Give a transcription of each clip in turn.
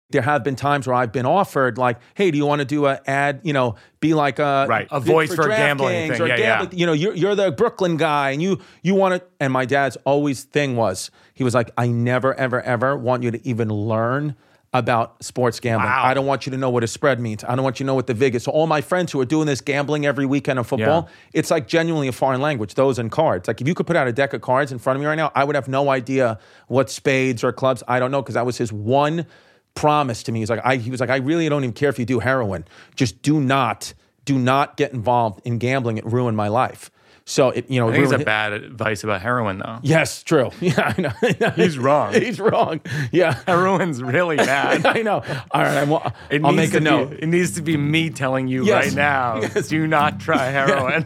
There have been times where I've been offered, like, hey, do you want to do a ad, be like a voice for gambling thing. Or you're the Brooklyn guy, and you want to, and my dad's always thing was, he was like, I never, ever, ever want you to even learn about sports gambling. Wow. I don't want you to know what a spread means. I don't want you to know what the vig is. So all my friends who are doing this gambling every weekend of football, it's like genuinely a foreign language, those and cards. Like if you could put out a deck of cards in front of me right now, I would have no idea what spades or clubs, I don't know, because that was his one promise to me. He was like, I really don't even care if you do heroin. Just do not get involved in gambling. It ruined my life. So I think it's a bad advice about heroin, though. Yes, true. Yeah, I know. He's wrong. He's wrong. Yeah, heroin's really bad. I know. All right, I'll make a note. It needs to be me telling you right now. Yes. Do not try heroin.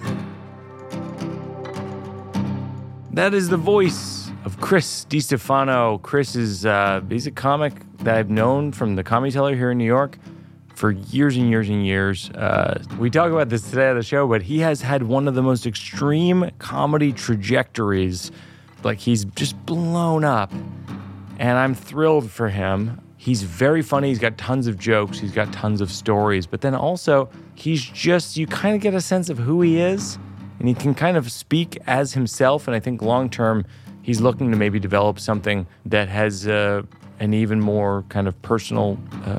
That is the voice of Chris DiStefano. Chris is he's a comic that I've known from the Comedy Cellar here in New York for years and years and years. We talk about this today on the show, but he has had one of the most extreme comedy trajectories. Like, he's just blown up, and I'm thrilled for him. He's very funny. He's got tons of jokes. He's got tons of stories. But then also, you kind of get a sense of who he is, and he can kind of speak as himself. And I think long-term, he's looking to maybe develop something that has an even more kind of personal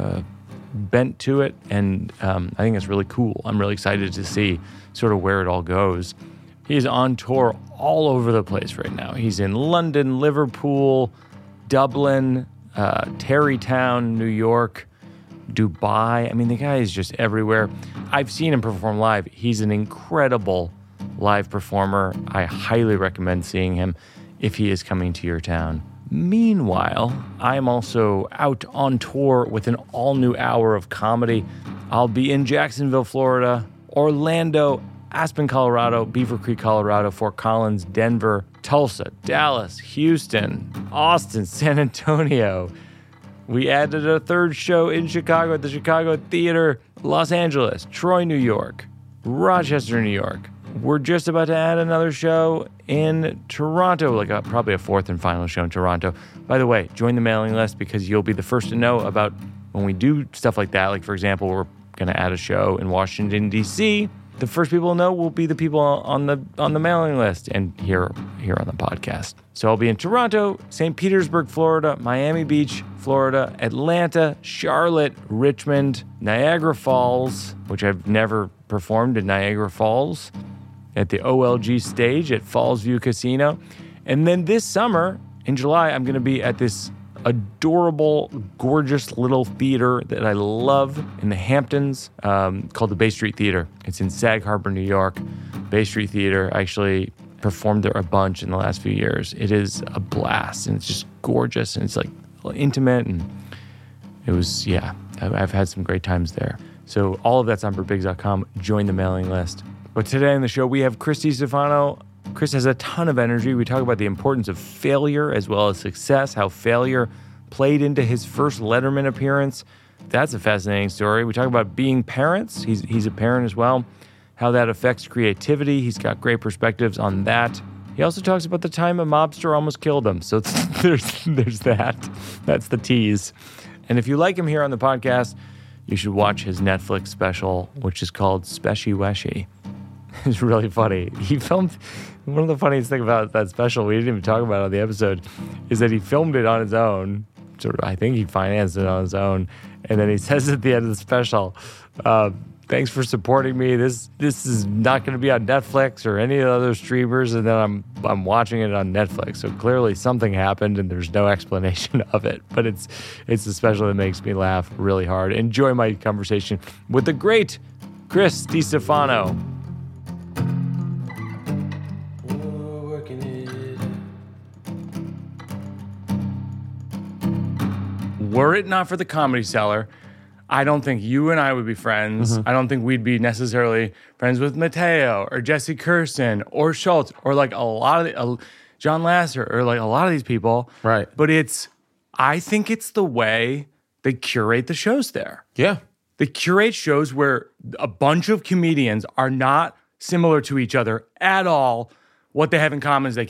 bent to it, and I think it's really cool. I'm really excited to see sort of where it all goes. He's on tour all over the place right now. He's in London, Liverpool, Dublin, Tarrytown, New York, Dubai. I mean, the guy is just everywhere. I've seen him perform live. He's an incredible live performer. I highly recommend seeing him if he is coming to your town. Meanwhile, I'm also out on tour with an all-new hour of comedy. I'll be in Jacksonville, Florida, Orlando, Aspen, Colorado, Beaver Creek, Colorado, Fort Collins, Denver, Tulsa, Dallas, Houston, Austin, San Antonio. We added a third show in Chicago at the Chicago Theater, Los Angeles, Troy, New York, Rochester, New York. We're just about to add another show in Toronto, probably a fourth and final show in Toronto. By the way, join the mailing list because you'll be the first to know about when we do stuff like that. Like, for example, we're going to add a show in Washington, D.C. The first people to know will be the people on the mailing list and here on the podcast. So I'll be in Toronto, St. Petersburg, Florida, Miami Beach, Florida, Atlanta, Charlotte, Richmond, Niagara Falls, which I've never performed in Niagara Falls, at the OLG stage at Falls View Casino. And then this summer, in July, I'm going to be at this adorable, gorgeous little theater that I love in the Hamptons called the Bay Street Theater. It's in Sag Harbor, New York. Bay Street Theater. I actually performed there a bunch in the last few years. It is a blast, and it's just gorgeous, and it's like intimate, and it was, I've had some great times there. So all of that's on BurtBiggs.com. Join the mailing list. But today on the show, we have Chris DiStefano. Chris has a ton of energy. We talk about the importance of failure as well as success, how failure played into his first Letterman appearance. That's a fascinating story. We talk about being parents. He's a parent as well, how that affects creativity. He's got great perspectives on that. He also talks about the time a mobster almost killed him. So there's that. That's the tease. And if you like him here on the podcast, you should watch his Netflix special, which is called Speshy Weshy. It's really funny. He filmed, one of the funniest things about that special, we didn't even talk about it on the episode, is that he filmed it on his own. I think he financed it on his own. And then he says at the end of the special, thanks for supporting me. This is not going to be on Netflix or any other streamers. And then I'm watching it on Netflix. So clearly something happened and there's no explanation of it. But it's a special that makes me laugh really hard. Enjoy my conversation with the great Chris DiStefano. Were it not for the Comedy Cellar, I don't think you and I would be friends. Mm-hmm. I don't think we'd be necessarily friends with Mateo or Jesse Kirsten or Schultz or like a lot of John Lasser or like a lot of these people. Right. But I think it's the way they curate the shows there. Yeah. They curate shows where a bunch of comedians are not similar to each other at all. What they have in common is they kill.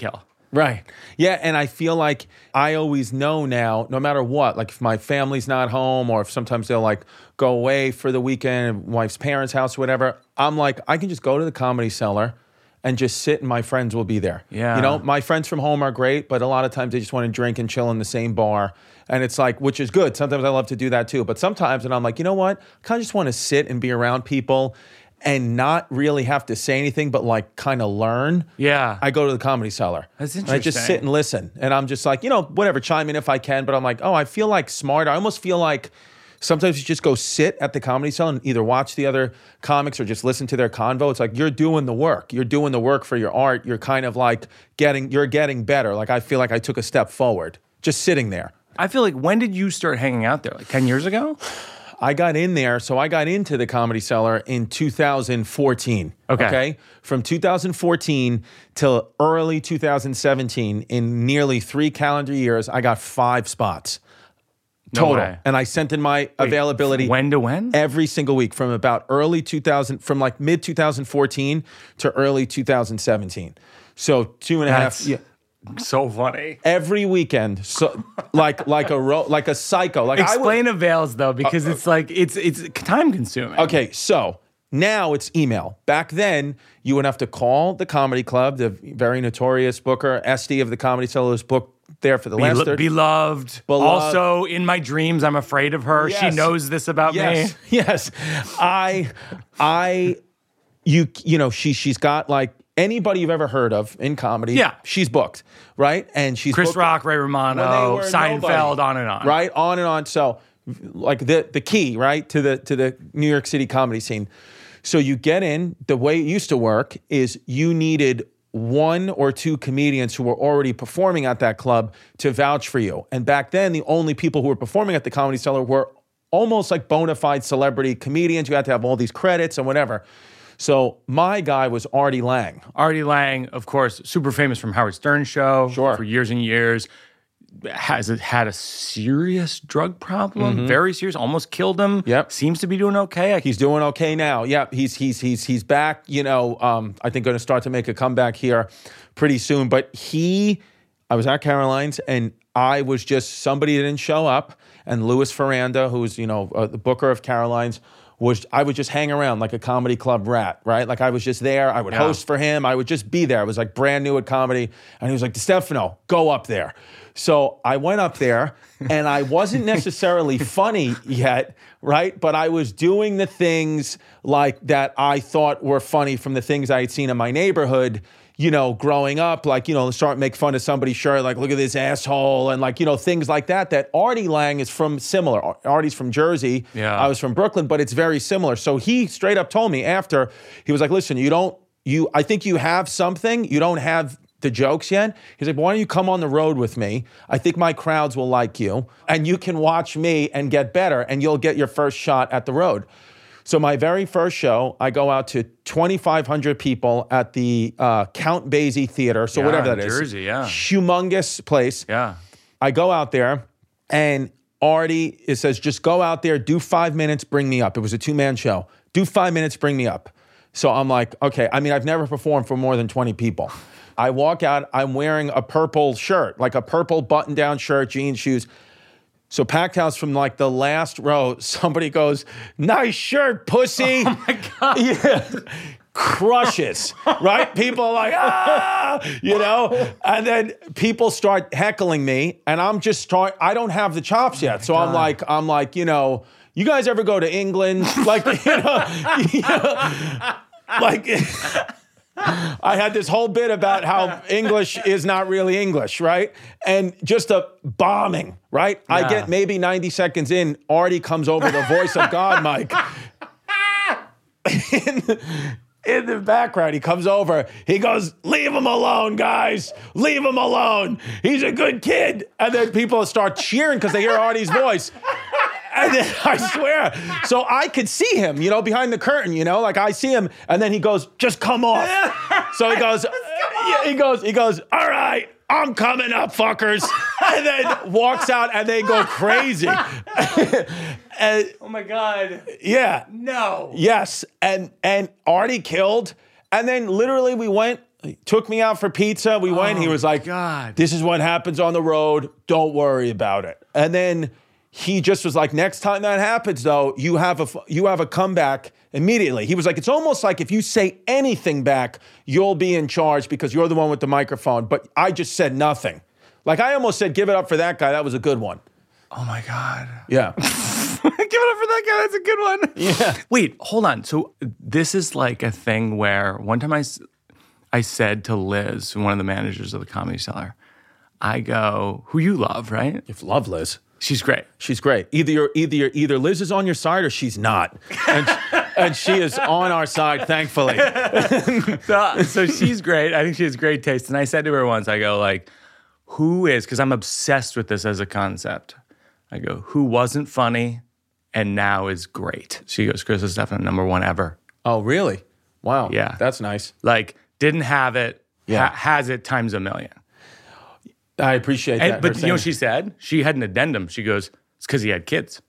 Right. Yeah, and I feel like I always know now, no matter what, like if my family's not home or if sometimes they'll like go away for the weekend, wife's parents' house, whatever, I'm like, I can just go to the Comedy Cellar and just sit and my friends will be there. Yeah. You know, my friends from home are great, but a lot of times they just want to drink and chill in the same bar. And it's like, which is good. Sometimes I love to do that too. But sometimes, and I'm like, you know what? I kind of just want to sit and be around people and not really have to say anything, but like kind of learn. Yeah. I go to the Comedy Cellar. That's And I just interesting. sit and listen. And I'm just like, you know, whatever, chime in if I can. But I'm like, oh, I feel like smart. I almost feel like sometimes you just go sit at the Comedy Cellar and either watch the other comics or just listen to their convo. It's like you're doing the work. You're doing the work for your art. You're kind of like you're getting better. Like I feel like I took a step forward just sitting there. I feel like, when did you start hanging out there? Like 10 years ago? I got in there, so I got into the Comedy Cellar in 2014. Okay. From 2014 till early 2017, in nearly 3 calendar years, I got 5 spots No total. way. And I sent in my availability When to when? every single week from about early 2000, from like mid 2014 to early 2017. So 2.5 That's yeah. so funny. Every weekend, so like a psycho. Like Explain Avails though, because it's like it's time consuming. Okay, so now it's email. Back then, you would have to call the comedy club. The very notorious booker, Esty of the Comedy Cellar, was booked there for the last 30. Beloved. Also, in my dreams, I'm afraid of her. Yes. She knows this about me. Yes. You know, she's got like anybody you've ever heard of in comedy. Yeah. She's booked, right? And she's Chris booked Rock, Ray when they Romano, were Seinfeld, nobody. on and on. Right? On and on. So like the key, right, to the New York City comedy scene. So you get in, the way it used to work is you needed 1 or 2 comedians who were already performing at that club to vouch for you. And back then, the only people who were performing at the Comedy Cellar were almost like bona fide celebrity comedians. You had to have all these credits and whatever. So my guy was Artie Lang. Artie Lang, of course, super famous from Howard Stern show Sure. for years and years. Has had a serious drug problem, very serious, almost killed him. Yep. Seems to be doing okay. He's doing okay now. Yeah, he's back. You know, I think going to start to make a comeback here pretty soon. But I was at Caroline's and I was just somebody that didn't show up. And Louis Ferranda, who's the booker of Caroline's, I would just hang around like a comedy club rat, right? Like I was just there. I would host for him. I would just be there. I was like brand new at comedy. And he was like, DeStefano, go up there. So I went up there and I wasn't necessarily funny yet, right? But I was doing the things like that I thought were funny from the things I had seen in my neighborhood, growing up, like, start make fun of somebody's shirt, like, look at this asshole, and like, things like that Artie Lang is from similar. Artie's from Jersey. Yeah. I was from Brooklyn, but it's very similar. So he straight up told me after, he was like, listen, I think you have something, you don't have the jokes yet. He's like, why don't you come on the road with me? I think my crowds will like you, and you can watch me and get better, and you'll get your first shot at the road. So my very first show, I go out to 2,500 people at the Count Basie Theater. So whatever that is. Jersey, yeah. Humongous place. Yeah. I go out there and Artie, it says, just go out there, do 5 minutes, bring me up. It was a 2-man show. Do 5 minutes, bring me up. So I'm like, okay. I mean, I've never performed for more than 20 people. I walk out, I'm wearing a purple shirt, like a purple button-down shirt, jeans, shoes. So packed house from like the last row, somebody goes, nice shirt, pussy. Oh my God. Yeah. Crushes, right? People are like, and then people start heckling me and I'm just I don't have the chops yet. So I'm like, you guys ever go to England? Like, like I had this whole bit about how English is not really English, right? And just a bombing, right? Yeah. I get maybe 90 seconds in, Artie comes over the voice of God mic. In the background, he comes over, he goes, leave him alone, guys. Leave him alone. He's a good kid. And then people start cheering because they hear Artie's voice. And then I swear, so I could see him, behind the curtain, like I see him, and then he goes, just come off. So he goes, he goes, all right, I'm coming up, fuckers. And then walks out and they go crazy. And, Oh my God. yeah. No. Yes. And Artie killed. And then literally we went took me out for pizza. We went. He was like, God. this is what happens on the road. Don't worry about it. And then he just was like, next time that happens, though, you have a comeback immediately. He was like, it's almost like if you say anything back, you'll be in charge because you're the one with the microphone. But I just said nothing. Like, I almost said, give it up for that guy. That was a good one. Oh, my God. Yeah. Give it up for that guy. That's a good one. Yeah. Wait, hold on. So this is like a thing where one time I said to Liz, one of the managers of the Comedy Cellar, I go, who you love, right? You love Liz. She's great. She's great. Either Liz is on your side or she's not. And she is on our side, thankfully. So she's great. I think she has great taste. And I said to her once, I go like, who is, because I'm obsessed with this as a concept. I go, who wasn't funny and now is great? She goes, Chris is definitely number one ever. Oh, really? Wow. Yeah. That's nice. Like, didn't have it, Yeah. has it times a million. I appreciate that. But you know what she said? She had an addendum. She goes, it's because he had kids.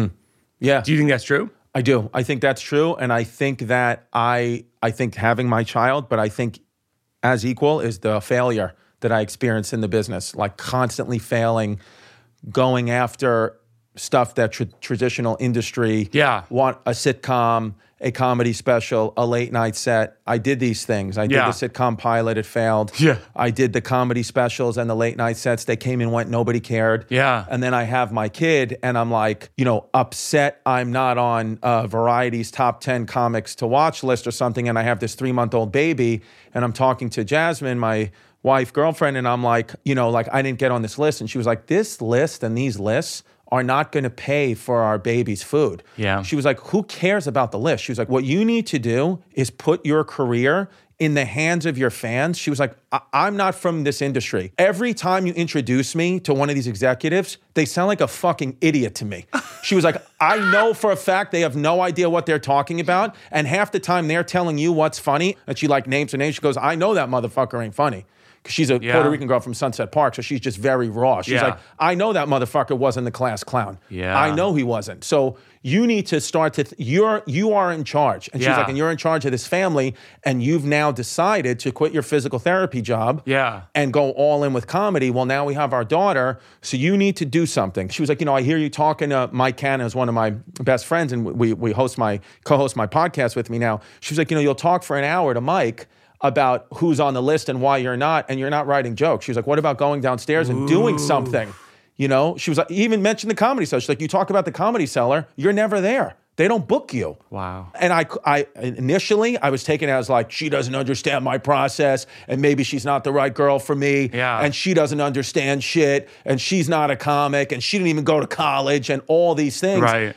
Yeah. Do you think that's true? I do. I think that's true. And I think that I think having my child, but I think as equal is the failure that I experienced in the business, like constantly failing, going after stuff that traditional industry want, a sitcom, a comedy special, a late night set. I did these things. I did the sitcom pilot, it failed. Yeah. I did the comedy specials and the late night sets. They came and went, nobody cared. Yeah. And then I have my kid and I'm like, upset I'm not on Variety's top 10 comics to watch list or something. And I have this 3-month-old baby and I'm talking to Jasmine, my wife, girlfriend, and I'm like, I didn't get on this list. And she was like, this list and these lists are not going to pay for our baby's food. Yeah. She was like, who cares about the list? She was like, what you need to do is put your career in the hands of your fans. She was like, I'm not from this industry. Every time you introduce me to one of these executives, they sound like a fucking idiot to me. She was like, I know for a fact they have no idea what they're talking about. And half the time they're telling you what's funny. And she names her name. She goes, I know that motherfucker ain't funny. Because she's a Puerto Rican girl from Sunset Park, so she's just very raw. She's like, I know that motherfucker wasn't the class clown. Yeah. I know he wasn't. So you need to start to, you are in charge. And she's like, and you're in charge of this family, and you've now decided to quit your physical therapy job and go all in with comedy. Well, now we have our daughter, so you need to do something. She was like, I hear you talking to Mike Cannon, who's one of my best friends, and we co-host my podcast with me now. She was like, you'll talk for an hour to Mike about who's on the list and why you're not, and you're not writing jokes. She was like, what about going downstairs and doing something? She was like, even mentioned the Comedy Cellar. She's like, you talk about the Comedy Cellar, you're never there. They don't book you. Wow. And I initially, I was taken as like, she doesn't understand my process, and maybe she's not the right girl for me, and she doesn't understand shit, and she's not a comic, and she didn't even go to college, and all these things. Right.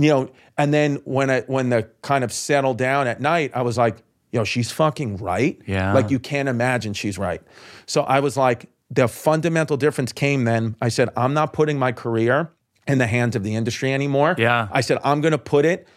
And then when the kind of settled down at night, I was like, she's fucking right. Yeah. Like, you can't imagine she's right. So I was like, the fundamental difference came then. I said, I'm not putting my career in the hands of the industry anymore. Yeah. I said, I'm going to put it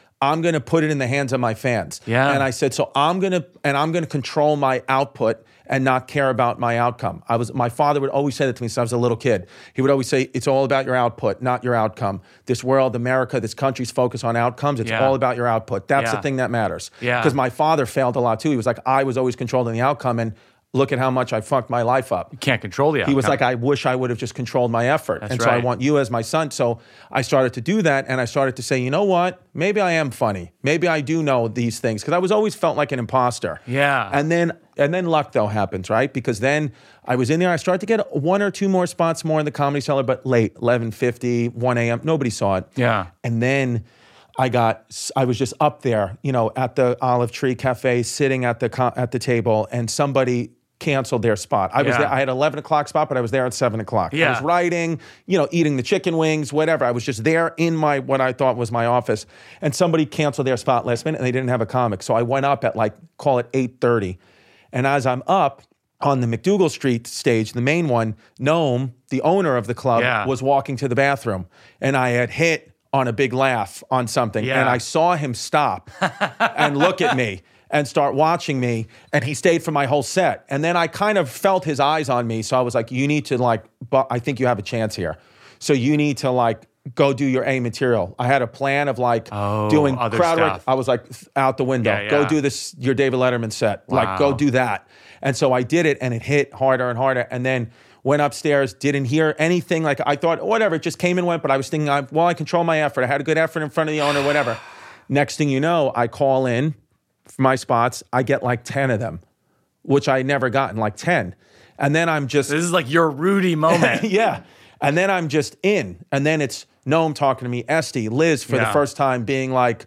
in the hands of my fans. Yeah. And I said, so I'm going to control my output and not care about my outcome. My father would always say that to me since I was a little kid. He would always say, it's all about your output, not your outcome. This world, America, this country's focused on outcomes. It's all about your output. That's the thing that matters. Yeah. Because my father failed a lot too. He was like, I was always controlling the outcome, and look at how much I fucked my life up. You can't control the outcome. He was like, I wish I would have just controlled my effort. That's and so I right. want you as my son. So I started to do that, and I started to say, you know what? Maybe I am funny. Maybe I do know these things. Because I was always felt like an imposter. Yeah. And then luck, though, happens, right? Because then I was in there. I started to get 1 or 2 more spots more in the Comedy Cellar, but late, 11:50, 1 a.m. Nobody saw it. Yeah. And then I was just up there, at the Olive Tree Cafe, sitting at the table, and somebody canceled their spot. I was there. I had 11 o'clock spot, but I was there at 7 o'clock. Yeah. I was writing, eating the chicken wings, whatever. I was just there in what I thought was my office, and somebody canceled their spot last minute, and they didn't have a comic. So I went up at call it 8:30. And as I'm up on the McDougal Street stage, the main one, Noam, the owner of the club, was walking to the bathroom, and I had hit on a big laugh on something, and I saw him stop and look at me and start watching me, and he stayed for my whole set. And then I kind of felt his eyes on me, so I was like, you need to I think you have a chance here. So you need to go do your A material. I had a plan of like doing other crowd work. stuff. I was like out the window. Yeah, Go yeah. do this, your David Letterman set. Like go Wow. do that. And so I did it and it hit harder and harder. And then went upstairs, didn't hear anything. Like I thought, whatever, it just came and went. But I was thinking, I control my effort. I had a good effort in front of the owner, whatever. Next thing you know, I call in for my spots. I get like 10 of them, which I never gotten, like 10. And then I'm just... This is like your Rudy moment. yeah. And then I'm just in. And then it's Noam talking to me, Esty, Liz for the first time being like,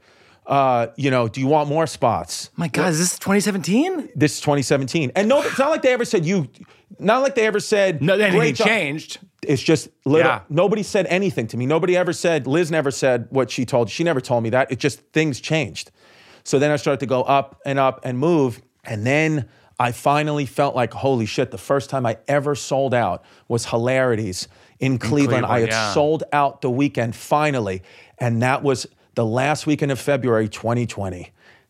do you want more spots? My God, is this 2017? This is 2017. And no, it's not like they ever said no, Anything great job. changed. It's just nobody said anything to me. Nobody ever said, Liz never said what she told. She never told me that. It just, things changed. So then I started to go up and move. And then I finally felt like, holy shit, the first time I ever sold out was Hilarities in Cleveland. I had sold out the weekend finally. And that was the last weekend of February 2020.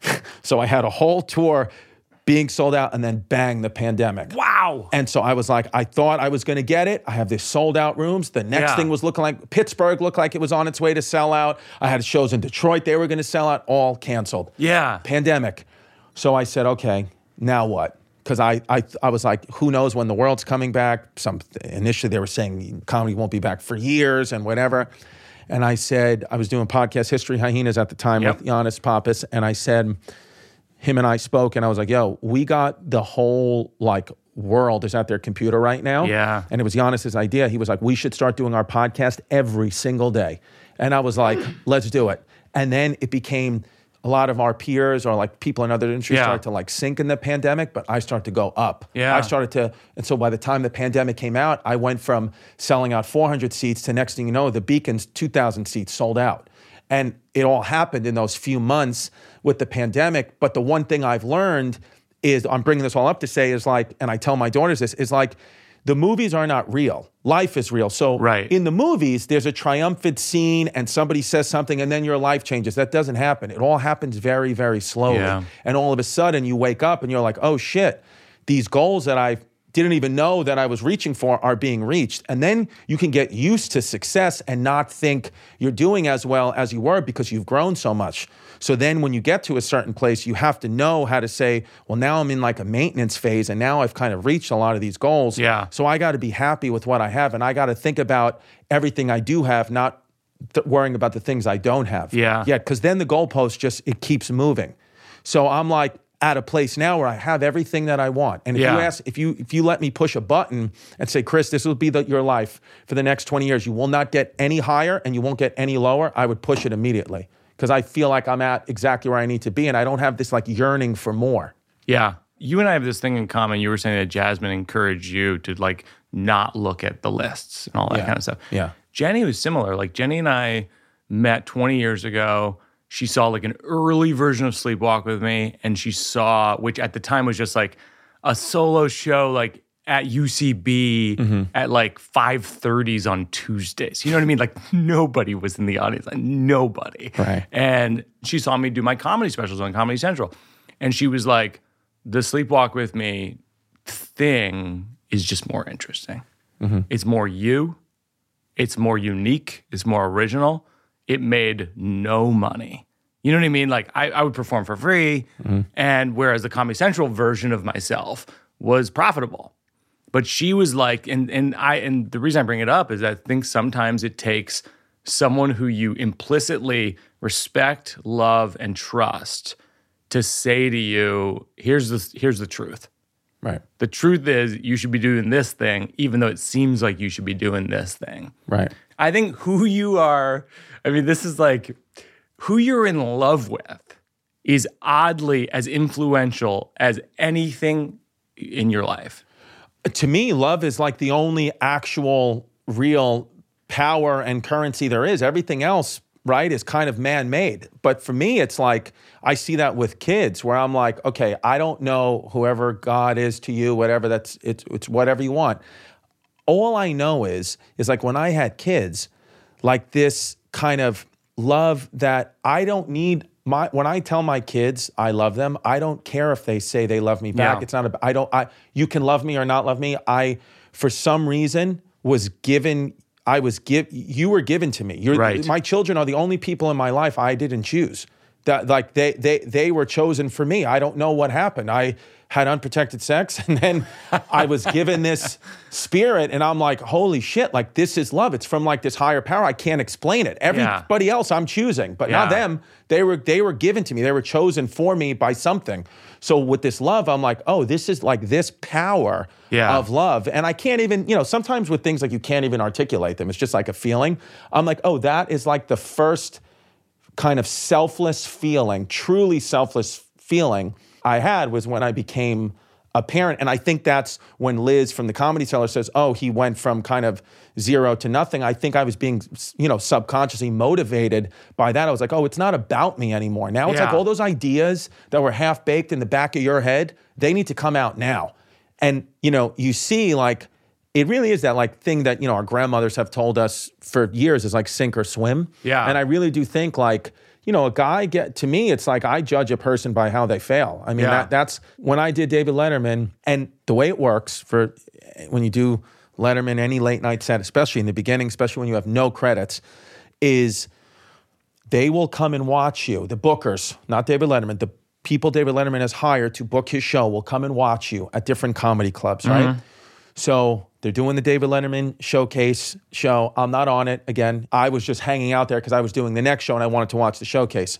So I had a whole tour being sold out and then bang, the pandemic. Wow. And so I was like, I thought I was going to get it. I have these sold out rooms. The next thing was looking like Pittsburgh looked like it was on its way to sell out. I had shows in Detroit. They were going to sell out, all canceled. Yeah. Pandemic. So I said, okay, now what? Because I was like, who knows when the world's coming back? Initially they were saying comedy won't be back for years and whatever. And I said, I was doing podcast History Hyenas at the time with Giannis Pappas. And I said, him and I spoke and I was like, yo, we got the whole world is at their computer right now. Yeah. And it was Giannis's idea. He was like, we should start doing our podcast every single day. And I was like, let's do it. And then it became a lot of our peers or people in other industries started to sink in the pandemic, but I started to go up. Yeah. And so by the time the pandemic came out, I went from selling out 400 seats to next thing you know, the Beacon's 2,000 seats sold out. And it all happened in those few months with the pandemic. But the one thing I've learned is, I'm bringing this all up to say is and I tell my daughters this, is the movies are not real. Life is real. So in the movies, there's a triumphant scene and somebody says something and then your life changes. That doesn't happen. It all happens very, very slowly. Yeah. And all of a sudden you wake up and you're like, oh shit, these goals that I didn't even know that I was reaching for are being reached. And then you can get used to success and not think you're doing as well as you were because you've grown so much. So then when you get to a certain place, you have to know how to say, well, now I'm in a maintenance phase and now I've kind of reached a lot of these goals. Yeah. So I got to be happy with what I have and I got to think about everything I do have, not worrying about the things I don't have. Yeah. Because then the goalpost it keeps moving. So I'm at a place now where I have everything that I want. And if you let me push a button and say, Chris, this will be your life for the next 20 years, you will not get any higher and you won't get any lower, I would push it immediately. Because I feel like I'm at exactly where I need to be and I don't have this yearning for more. Yeah. You and I have this thing in common. You were saying that Jasmine encouraged you to not look at the lists and all that kind of stuff. Yeah. Jenny was similar. Jenny and I met 20 years ago. She saw an early version of Sleepwalk with me, and she saw, which at the time was just a solo show at UCB at 5:30s on Tuesdays. You know what I mean? Nobody was in the audience, nobody. Right. And she saw me do my comedy specials on Comedy Central, and she was like, the Sleepwalk with me thing is just more interesting. Mm-hmm. It's more you. It's more unique. It's more original. It made no money. You know what I mean? I would perform for free, and whereas the Comedy Central version of myself was profitable. But she was and the reason I bring it up is that I think sometimes it takes someone who you implicitly respect, love, and trust to say to you, here's the truth. Right. The truth is you should be doing this thing, even though it seems like you should be doing this thing. Right. I think who you are, this is who you're in love with is oddly as influential as anything in your life. To me, love is the only actual real power and currency there is. Everything else, right, is kind of man-made. But for me, it's I see that with kids where I'm okay, I don't know whoever God is to you, whatever, it's whatever you want. All I know is when I had kids, this kind of love that I don't need. When I tell my kids I love them, I don't care if they say they love me back. Yeah. It's not you can love me or not love me. I, for some reason, was given you were given to me. Right. My children are the only people in my life I didn't choose. That like they were chosen for me. I don't know what happened. I had unprotected sex, and then I was given this spirit, and I'm like, holy shit, like this is love. It's from like this higher power. I can't explain it. Everybody else I'm choosing, but not them. They were given to me. They were chosen for me by something. So with this love, I'm like, oh, this is like this power of love. And I can't even, sometimes with things like you can't even articulate them. It's just like a feeling. I'm like, oh, that is like the first kind of selfless feeling, truly selfless feeling I had was when I became a parent. And I think that's when Liz from the Comedy Cellar says, oh, he went from kind of zero to nothing. I think I was being, subconsciously motivated by that. I was like, oh, it's not about me anymore. Now it's like all those ideas that were half baked in the back of your head, they need to come out now. And, you see like, it really is that like thing that, our grandmothers have told us for years is like sink or swim. Yeah. And I really do think like, a guy to me, it's like I judge a person by how they fail. I mean, that's when I did David Letterman, and the way it works for when you do Letterman, any late night set, especially in the beginning, especially when you have no credits, is they will come and watch you. The bookers, not David Letterman, the people David Letterman has hired to book his show will come and watch you at different comedy clubs, right? So they're doing the David Letterman showcase show. I'm not on it. Again, I was just hanging out there because I was doing the next show and I wanted to watch the showcase.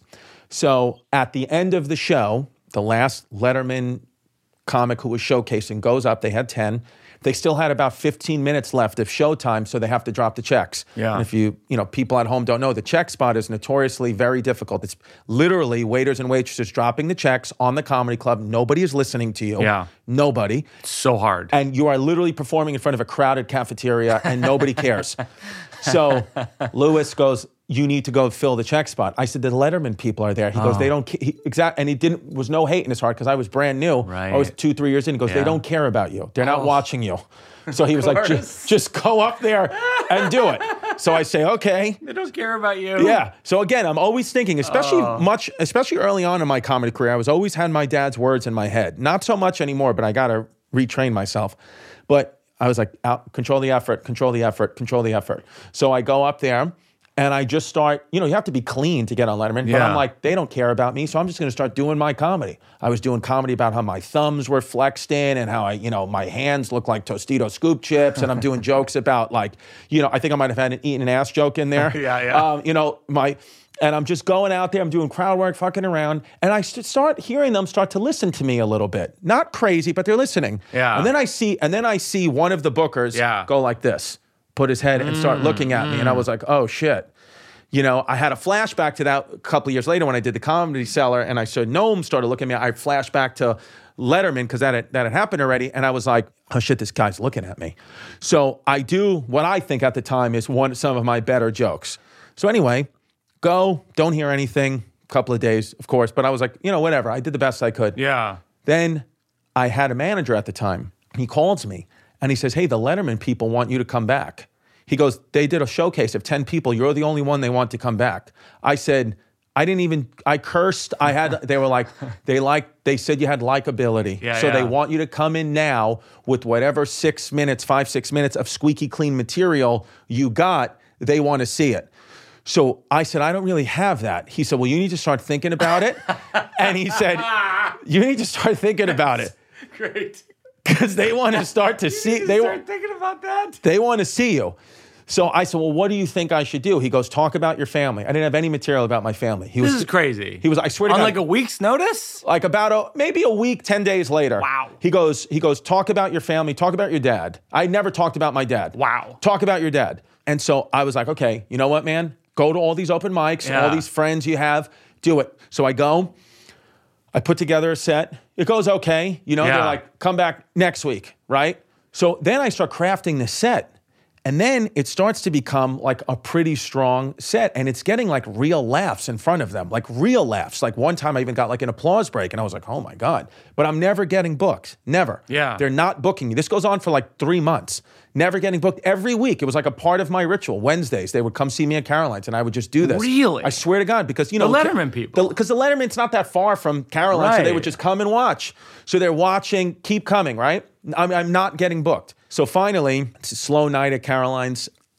So at the end of the show, the last Letterman comic who was showcasing goes up. They had 10. They still had about 15 minutes left of showtime, so they have to drop the checks. Yeah. And if people at home don't know, the check spot is notoriously very difficult. It's literally waiters and waitresses dropping the checks on the comedy club. Nobody is listening to you. Yeah. Nobody. It's so hard. And you are literally performing in front of a crowded cafeteria and nobody cares. So Lewis goes, you need to go fill the check spot. I said, the Letterman people are there. He goes, they don't care. And was no hate in his heart because I was brand new. Right. I was 2-3 years in. He goes, they don't care about you. They're not watching you. So he was like, just go up there and do it. So I say, okay. They don't care about you. Yeah. So again, I'm always thinking, especially early on in my comedy career, I was always had my dad's words in my head. Not so much anymore, but I got to retrain myself. But I was like, control the effort, control the effort, control the effort. So I go up there. And I just start, you have to be clean to get on Letterman. But I'm like, they don't care about me, so I'm just going to start doing my comedy. I was doing comedy about how my thumbs were flexed in and how my hands look like Tostito scoop chips. And I'm doing jokes about like, I think I might have had an eating an ass joke in there. And I'm just going out there. I'm doing crowd work, fucking around. And I start hearing them start to listen to me a little bit. Not crazy, but they're listening. Yeah. And then I see one of the bookers go like this. Put his head and start looking at me. And I was like, oh, shit. I had a flashback to that a couple of years later when I did the Comedy Cellar, and I saw Noam started looking at me. I flashed back to Letterman because that had happened already. And I was like, oh, shit, this guy's looking at me. So I do what I think at the time is some of my better jokes. So anyway, don't hear anything, couple of days, of course. But I was like, whatever. I did the best I could. Yeah. Then I had a manager at the time. He calls me. And he says, hey, the Letterman people want you to come back. He goes, they did a showcase of 10 people. You're the only one they want to come back. I said, I cursed. They were like, they said you had likability. They want you to come in now with whatever 5-6 minutes of squeaky clean material you got. They want to see it. So I said, I don't really have that. He said, well, you need to start thinking about it. And he said, you need to start thinking about it. Great. Because they want to start to see. They start thinking about that. They want to see you. So I said, well, what do you think I should do? He goes, talk about your family. I didn't have any material about my family. This is crazy. He was, I swear to God. On like a week's notice? Like about maybe a week, 10 days later. Wow. He goes, talk about your family, talk about your dad. I never talked about my dad. Wow. Talk about your dad. And so I was like, okay, you know what, man? Go to all these open mics, all these friends you have, do it. So I go. I put together a set. It goes okay. They're like, come back next week, right? So then I start crafting the set. And then it starts to become like a pretty strong set. And it's getting like real laughs in front of them. Like real laughs. Like one time I even got like an applause break. And I was like, oh my God. But I'm never getting booked. Never. Yeah. They're not booking me. This goes on for like 3 months. Never getting booked. Every week. It was like a part of my ritual. Wednesdays, they would come see me at Caroline's and I would just do this. Really? I swear to God. Because, the Letterman people. Because the Letterman's not that far from Caroline's. So they would just come and watch. So they're watching, keep coming, right? I'm not getting booked. So finally, it's a slow night at Caroline's.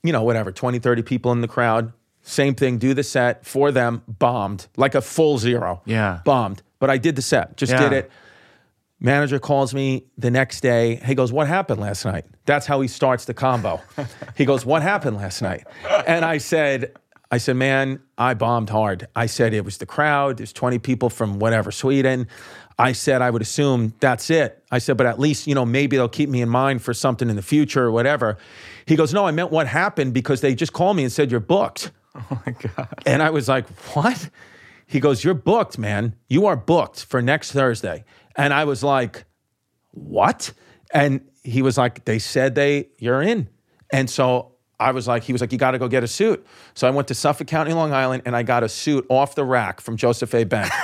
whatever, 20, 30 people in the crowd. Same thing, do the set for them, bombed, like a full zero. Yeah. Bombed. But I did the set, just did it. Manager calls me the next day. He goes, what happened last night? That's how he starts the combo. He goes, what happened last night? And I said, man, I bombed hard. I said, it was the crowd. There's 20 people from whatever, Sweden. I said, I would assume that's it. I said, but at least, maybe they'll keep me in mind for something in the future or whatever. He goes, no, I meant what happened because they just called me and said, you're booked. Oh my God. And I was like, what? He goes, you're booked, man. You are booked for next Thursday. And I was like, what? And he was like, they said you're in. And so he was like, you got to go get a suit. So I went to Suffolk County, Long Island, and I got a suit off the rack from Joseph A. Bank.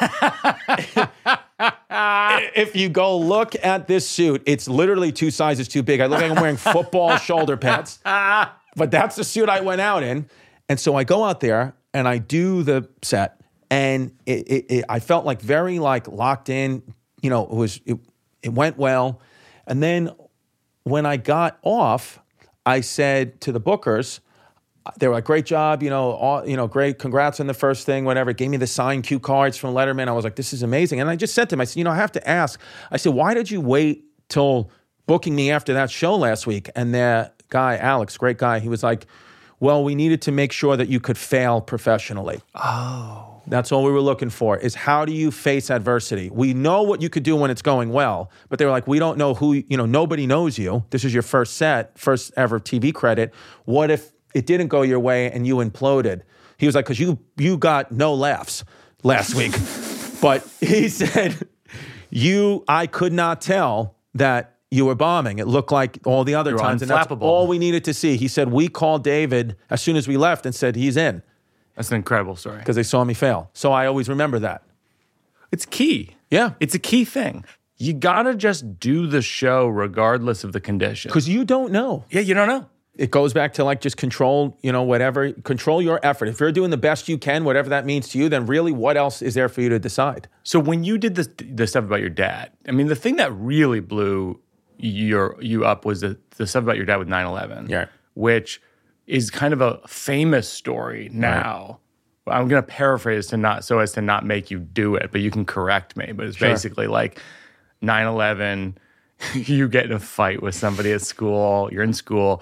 If you go look at this suit, it's literally 2 sizes too big. I look like I'm wearing football shoulder pads. But that's the suit I went out in. And so I go out there and I do the set. And I felt like very locked in. It went well. And then when I got off, I said to the bookers, they were like, great job, great, congrats on the first thing, whatever. Gave me the signed cue cards from Letterman. I was like, this is amazing. And I just said to him, I said, I have to ask. I said, why did you wait till booking me after that show last week? And the guy, Alex, great guy, he was like, well, we needed to make sure that you could fail professionally. Oh. That's all we were looking for, is how do you face adversity? We know what you could do when it's going well, but they were like, we don't know who, nobody knows you. This is your first set, first ever TV credit. What if it didn't go your way and you imploded? He was like, because you got no laughs last week. But he said, I could not tell that you were bombing. It looked like all the other times. And that's all we needed to see. He said, we called David as soon as we left and said, he's in. That's an incredible story. Because they saw me fail. So I always remember that. It's key. Yeah. It's a key thing. You got to just do the show regardless of the conditions. Because you don't know. Yeah, you don't know. It goes back to just control, whatever. Control your effort. If you're doing the best you can, whatever that means to you, then really what else is there for you to decide? So when you did the stuff about your dad, I mean, the thing that really blew you up was the stuff about your dad with 9/11. Yeah. Which is kind of a famous story now. Right. I'm going to paraphrase so as to not make you do it, but you can correct me. But it's basically like 9/11, you get in a fight with somebody at school, you're in school,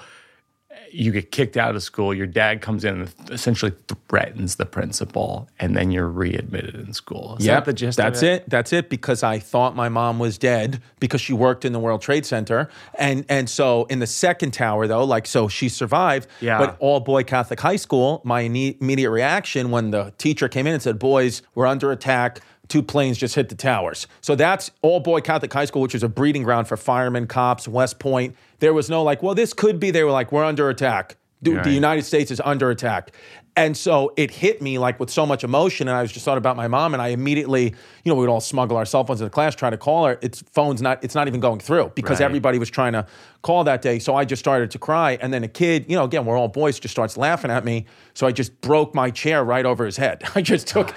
you get kicked out of school, your dad comes in and essentially threatens the principal, and then you're readmitted in school. Is that the gist of it? That's it, because I thought my mom was dead because she worked in the World Trade Center. And so in the second tower, though, so she survived. Yeah. But all-boy Catholic high school, my immediate reaction when the teacher came in and said, boys, we're under attack, 2 planes just hit the towers. So that's all-boy Catholic high school, which was a breeding ground for firemen, cops, West Point. There was no this could be. They were like, we're under attack. The United States is under attack. And so it hit me with so much emotion, and I was just thought about my mom, and I immediately, we would all smuggle our cell phones in the class, try to call her. It's not even going through because everybody was trying to call that day. So I just started to cry, and then a kid, again, we're all boys, just starts laughing at me. So I just broke my chair right over his head. I just took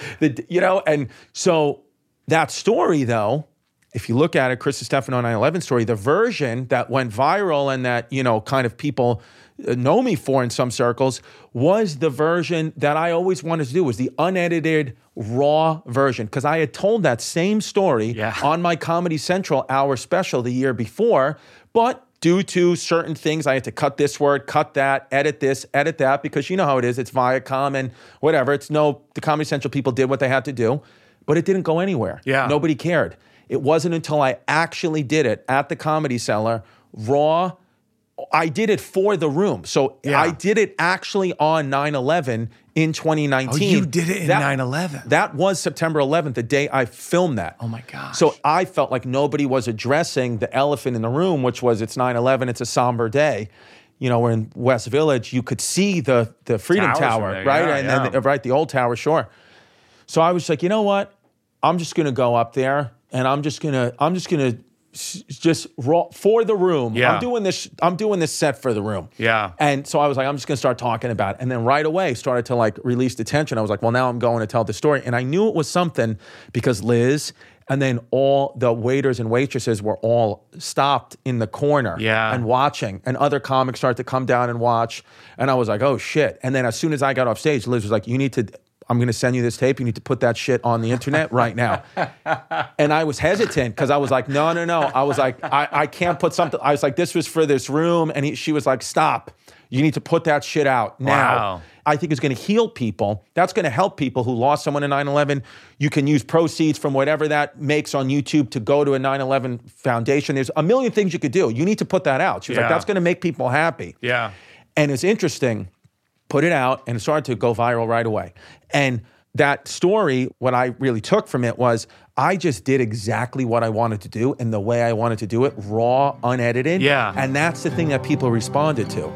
and so that story though, if you look at it, Chris Stefano 9/11 story, the version that went viral and that, kind of people know me for in some circles was the version that I always wanted to do, was the unedited, raw version. Because I had told that same story on my Comedy Central hour special the year before, but due to certain things, I had to cut this word, cut that, edit this, edit that, because you know how it is. It's Viacom and whatever. The Comedy Central people did what they had to do, but it didn't go anywhere. Yeah. Nobody cared. It wasn't until I actually did it at the Comedy Cellar, raw. I did it for the room. So I did it actually on 9/11 in 2019. Oh, you did it in 9/11. That was September 11th, the day I filmed that. Oh my gosh. So I felt like nobody was addressing the elephant in the room, which was it's 9/11, it's a somber day. We're in West Village. You could see the Freedom Tower, there, right? Then the old tower, sure. So I was like, you know what? I'm just going to go up there and I'm just going to just raw for the room. Yeah. I'm doing this set for the room. Yeah. And so I was like, I'm just going to start talking about it. And then right away started to release the tension. I was like, well, now I'm going to tell the story. And I knew it was something because Liz And then all the waiters and waitresses were all stopped in the corner and watching. And other comics started to come down and watch. And I was like, oh, shit. And then as soon as I got off stage, Liz was like, I'm going to send you this tape. You need to put that shit on the internet right now. And I was hesitant because I was like, no. I was like, I can't put something. I was like, this was for this room. And she was like, stop. You need to put that shit out now. Wow. I think it's going to heal people. That's going to help people who lost someone in 9/11. You can use proceeds from whatever that makes on YouTube to go to a 9/11 foundation. There's a million things you could do. You need to put that out. She was like, that's going to make people happy. Yeah. And it's interesting. Put it out, and it started to go viral right away. And that story, what I really took from it was I just did exactly what I wanted to do and the way I wanted to do it, raw, unedited. Yeah. And that's the thing that people responded to.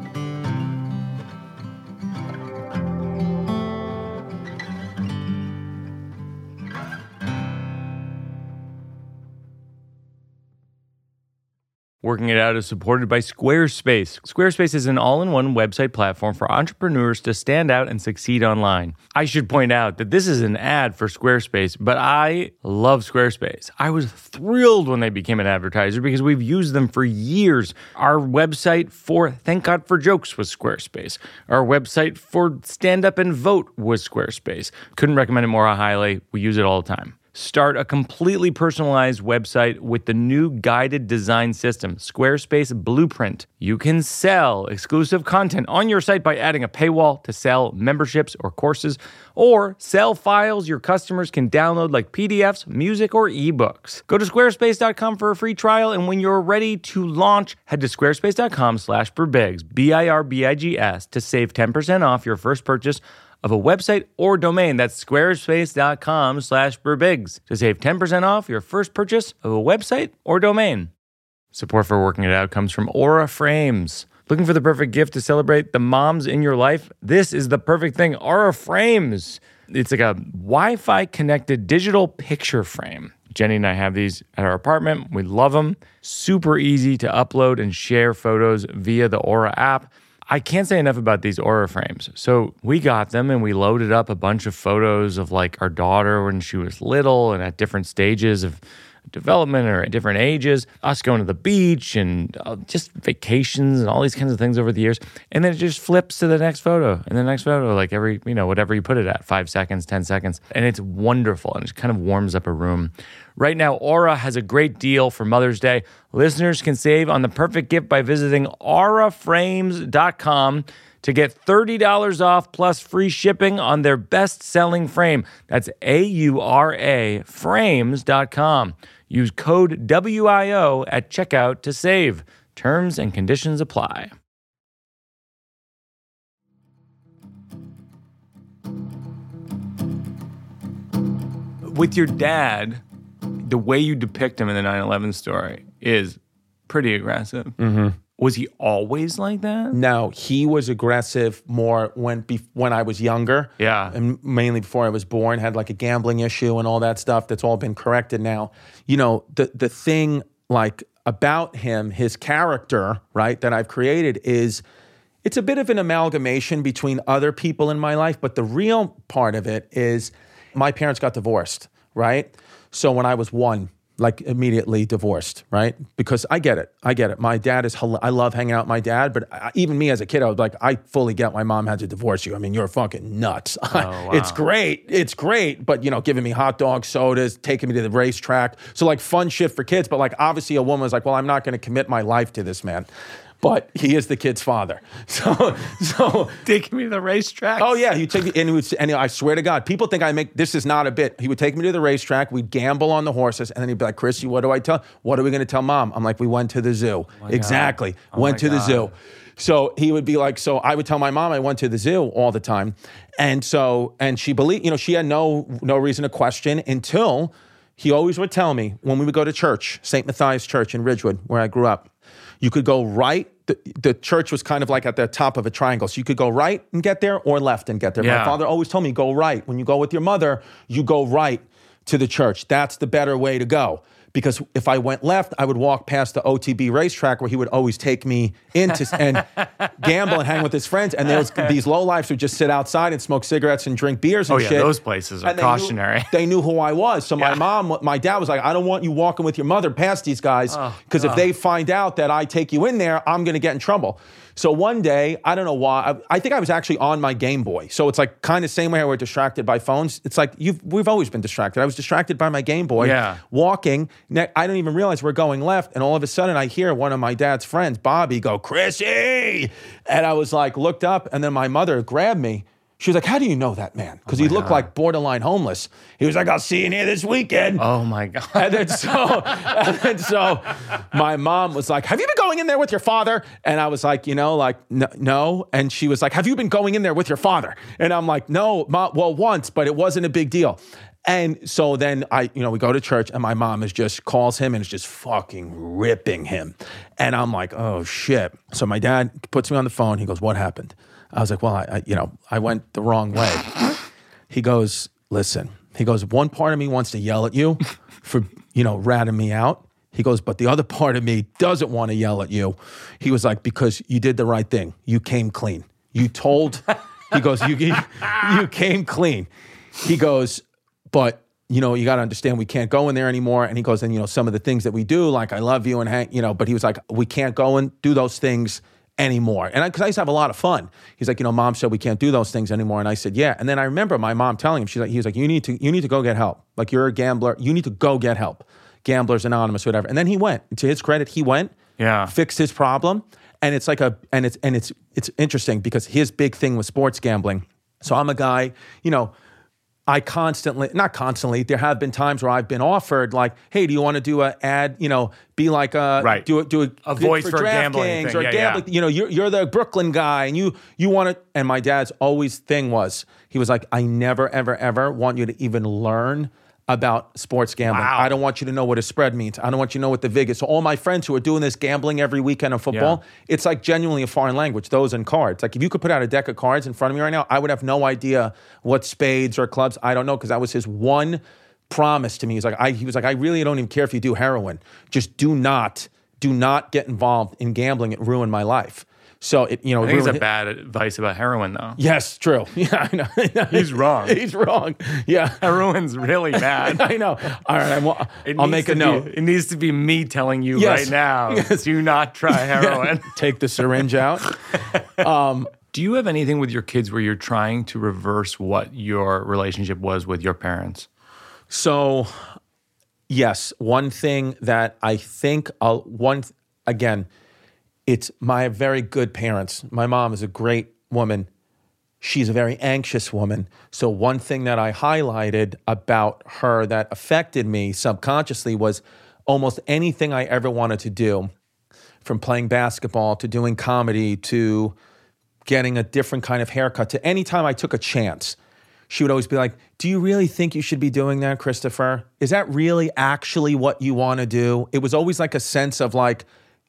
Working It Out is supported by Squarespace. Squarespace is an all-in-one website platform for entrepreneurs to stand out and succeed online. I should point out that this is an ad for Squarespace, but I love Squarespace. I was thrilled when they became an advertiser because we've used them for years. Our website for Thank God for Jokes was Squarespace. Our website for Stand Up and Vote was Squarespace. Couldn't recommend it more highly. We use it all the time. Start a completely personalized website with the new guided design system, Squarespace Blueprint. You can sell exclusive content on your site by adding a paywall to sell memberships or courses, or sell files your customers can download like PDFs, music, or ebooks. Go to squarespace.com for a free trial, and when you're ready to launch, head to squarespace.com/birbigs, BIRBIGS, to save 10% off your first purchase of a website or domain. That's squarespace.com/birbigs to save 10% off your first purchase of a website or domain. Support for Working It Out comes from Aura Frames. Looking for the perfect gift to celebrate the moms in your life? This is the perfect thing. Aura Frames. It's like a Wi-Fi connected digital picture frame. Jenny and I have these at our apartment. We love them. Super easy to upload and share photos via the Aura app. I can't say enough about these Aura frames. So we got them and we loaded up a bunch of photos of like our daughter when she was little and at different stages of development or at different ages, us going to the beach and just vacations and all these kinds of things over the years. And then it just flips to the next photo and the next photo, like every, whatever you put it at, 5 seconds, 10 seconds. And it's wonderful. And it kind of warms up a room. Right now, Aura has a great deal for Mother's Day. Listeners can save on the perfect gift by visiting auraframes.com to get $30 off plus free shipping on their best-selling frame. That's AURA frames.com. Use code WIO at checkout to save. Terms and conditions apply. With your dad, the way you depict him in the 9/11 story is pretty aggressive. Mm-hmm. Was he always like that? No, he was aggressive more when I was younger. Yeah. And mainly before I was born, had like a gambling issue and all that stuff. That's all been corrected now. The thing like about him, his character, right, that I've created is it's a bit of an amalgamation between other people in my life, but the real part of it is my parents got divorced, right? So when I was 1, like immediately divorced, right? Because I get it. My dad is, I love hanging out with my dad, but even me as a kid, I was like, I fully get why mom had to divorce you. I mean, you're fucking nuts. Oh, wow. It's great. But giving me hot dogs, sodas, taking me to the racetrack. So like fun shit for kids. But like obviously a woman was like, well, I'm not going to commit my life to this man. But he is the kid's father. So taking me to the racetrack. Oh yeah, he'd take me, and I swear to God, people think this is not a bit. He would take me to the racetrack. We'd gamble on the horses, and then he'd be like, "Chris, what do I tell? What are we going to tell mom?" I'm like, "We went to the zoo." Exactly, went to the zoo. So he would be like, so I would tell my mom I went to the zoo all the time, and she believed, she had no reason to question until he always would tell me when we would go to church, St. Matthias Church in Ridgewood, where I grew up. You could go right. The church was kind of like at the top of a triangle. So you could go right and get there or left and get there. Yeah. My father always told me, go right. When you go with your mother, you go right to the church. That's the better way to go. because if I went left, I would walk past the OTB racetrack where he would always take me in and gamble and hang with his friends. And these lowlifes would just sit outside and smoke cigarettes and drink beers and shit. Those places are cautionary. They knew who I was. So my dad was like, I don't want you walking with your mother past these guys, because if they find out that I take you in there, I'm going to get in trouble. So one day, I don't know why, I think I was actually on my Game Boy. So it's like kind of same way we're distracted by phones. It's like we've always been distracted. I was distracted by my Game Boy, walking. I don't even realize we're going left. And all of a sudden I hear one of my dad's friends, Bobby, go, "Chrissy!" And I was like, looked up, and then my mother grabbed me. She was like, "How do you know that man?" Because he looked like borderline homeless. He was like, "I'll see you in here this weekend." Oh my God. And then so my mom was like, "Have you been going in there with your father?" And I was like, no. And she was like, "Have you been going in there with your father?" And I'm like, "No, Mom, well, once, but it wasn't a big deal." And so then we go to church, and my mom calls him and is just fucking ripping him. And I'm like, oh shit. So my dad puts me on the phone. He goes, "What happened?" I was like, "Well, I went the wrong way." He goes, "Listen," he goes, "one part of me wants to yell at you for, ratting me out." He goes, "But the other part of me doesn't want to yell at you." He was like, "Because you did the right thing. You came clean. You told," he goes, you came clean. He goes, "But, you got to understand we can't go in there anymore." And he goes, "And, some of the things that we do, like I love you and hang, but he was like, we can't go and do those things anymore." And because I used to have a lot of fun. He's like, "Mom said we can't do those things anymore." And I said, "Yeah." And then I remember my mom telling him, he was like, you need to go get help. Like, you're a gambler. You need to go get help. Gamblers Anonymous, whatever." And then he went. To his credit, he went, fixed his problem. And it's like it's interesting because his big thing was sports gambling. So I'm a guy, I not constantly, there have been times where I've been offered like, "Hey, do you want to do an ad, be like do a voice for gambling thing. Or gambling, you're the Brooklyn guy and you want to," and my dad's always thing was, he was like, "I never, ever, ever want you to even learn about sports gambling. Wow. I don't want you to know what a spread means. I don't want you to know what the vig is." So all my friends who are doing this gambling every weekend of football, it's like genuinely a foreign language, those and cards. Like if you could put out a deck of cards in front of me right now, I would have no idea what spades or clubs. I don't know, because that was his one promise to me. He was like, "I really don't even care if you do heroin. Just do not get involved in gambling. It ruined my life." So I think it's a bad advice about heroin, though. Yes, true. Yeah, I know. He's wrong. He's wrong. Yeah, heroin's really bad. I know. All right, I'll make a note. It needs to be me telling you right now. Yes. Do not try heroin. Take the syringe out. Do you have anything with your kids where you're trying to reverse what your relationship was with your parents? So, yes, one thing that I think it's my very good parents. My mom is a great woman. She's a very anxious woman. So one thing that I highlighted about her that affected me subconsciously was almost anything I ever wanted to do, from playing basketball to doing comedy to getting a different kind of haircut to any time I took a chance. She would always be like, "Do you really think you should be doing that, Christopher? Is that really actually what you want to do?" It was always like a sense of like,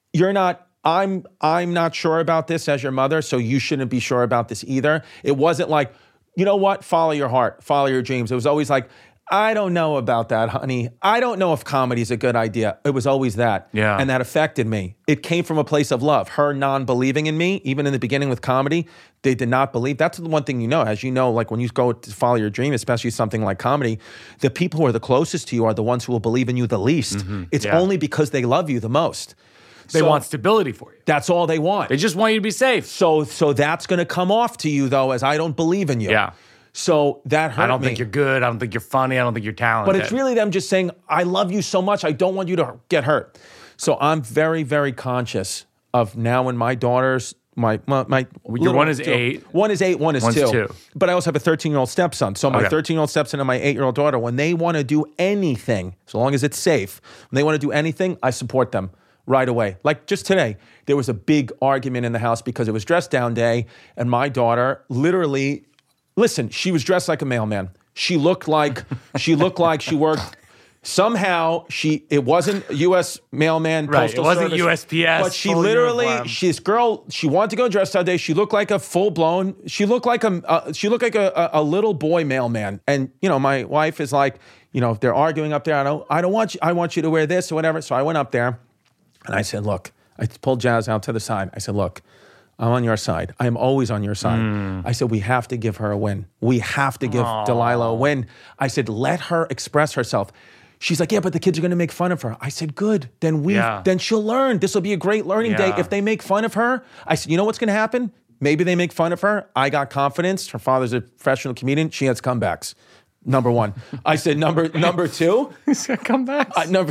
I'm not sure about this as your mother, so you shouldn't be sure about this either. It wasn't like, "You know what? Follow your heart, follow your dreams." It was always like, "I don't know about that, honey. I don't know if comedy is a good idea." It was always that. Yeah. And that affected me. It came from a place of love. Her non-believing in me, even in the beginning with comedy, they did not believe. That's the one thing as you know, like when you go to follow your dream, especially something like comedy, the people who are the closest to you are the ones who will believe in you the least. Mm-hmm. It's only because they love you the most. They want stability for you. That's all they want. They just want you to be safe. So that's going to come off to you, though, as I don't believe in you. Yeah. So that hurt me. I don't think you're good. I don't think you're funny. I don't think you're talented. But it's really them just saying, "I love you so much. I don't want you to get hurt." So I'm very, very conscious of now when my daughters, your one is 8. One is 8, one is 2. But I also have a 13-year-old stepson. So my 13-year-old stepson and my 8-year-old daughter, when they want to do anything, so long as it's safe, when they want to do anything, I support them right away. Like just today, there was a big argument in the house because it was dress down day, and my daughter literally, listen, she was dressed like a mailman. She looked like she worked. Somehow it wasn't U.S. mailman, right? Postal It wasn't Service, USPS. but she literally, this girl, she wanted to go dress that day. She looked like a full blown. She looked like a little boy mailman. And my wife is like, if they're arguing up there, I don't want you, I want you to wear this or whatever. So I went up there and I said, look, I pulled Jazz out to the side. I said, look, I'm on your side. I am always on your side. I said, we have to give her a win. We have to give Delilah a win. I said, let her express herself. She's like, yeah, but the kids are going to make fun of her. I said, good. Then she'll learn. This will be a great learning day. If they make fun of her, I said, you know what's going to happen? Maybe they make fun of her. I got confidence. Her father's a professional comedian. She has comebacks. Number one. I said, number two. He's got comebacks. Number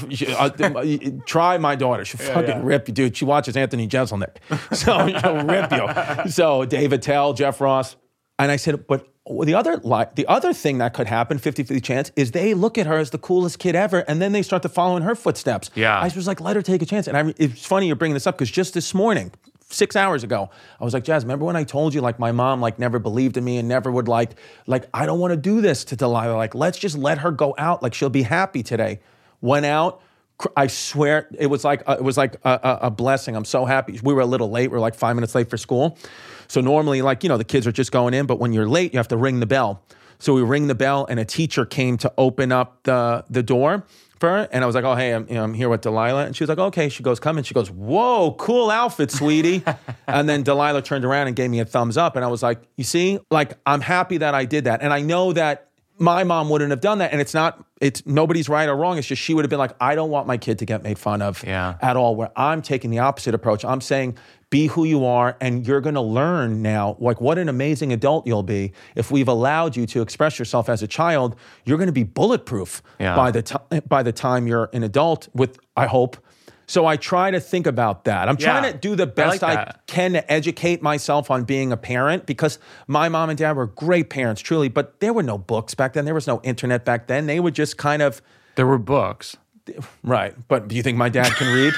two, try my daughter. She'll fucking rip you, dude. She watches Anthony Jeselnik. So she'll rip you. So Dave Attell, Jeff Ross. And I said, but the other thing that could happen, 50-50 chance, is they look at her as the coolest kid ever, and then they start to follow in her footsteps. Yeah. I was like, let her take a chance. And it's funny you're bringing this up, because just this morning, 6 hours ago, I was like, Jazz, remember when I told you, like, my mom, like, never believed in me and never would, like, I don't want to do this to Delilah. Like, let's just let her go out. Like, she'll be happy today. Went out. I swear, it was like a blessing. I'm so happy. We were a little late. We were like 5 minutes late for school. So normally, like, the kids are just going in, but when you're late, you have to ring the bell. So we ring the bell, and a teacher came to open up the door for her, and I was like, oh, hey, I'm here with Delilah. And she was like, okay. She goes, come in. She goes, whoa, cool outfit, sweetie. And then Delilah turned around and gave me a thumbs up, and I was like, you see, like, I'm happy that I did that. And I know that my mom wouldn't have done that, and it's nobody's right or wrong. It's just she would have been like, I don't want my kid to get made fun of at all, where I'm taking the opposite approach. I'm saying, be who you are, and you're going to learn now, like, what an amazing adult you'll be. If we've allowed you to express yourself as a child, you're going to be bulletproof by the time you're an adult, I hope. So I try to think about that. I'm trying to do the best I can to educate myself on being a parent, because my mom and dad were great parents, truly, but there were no books back then. There was no internet back then. They would just kind of... There were books. Right. But do you think my dad can read?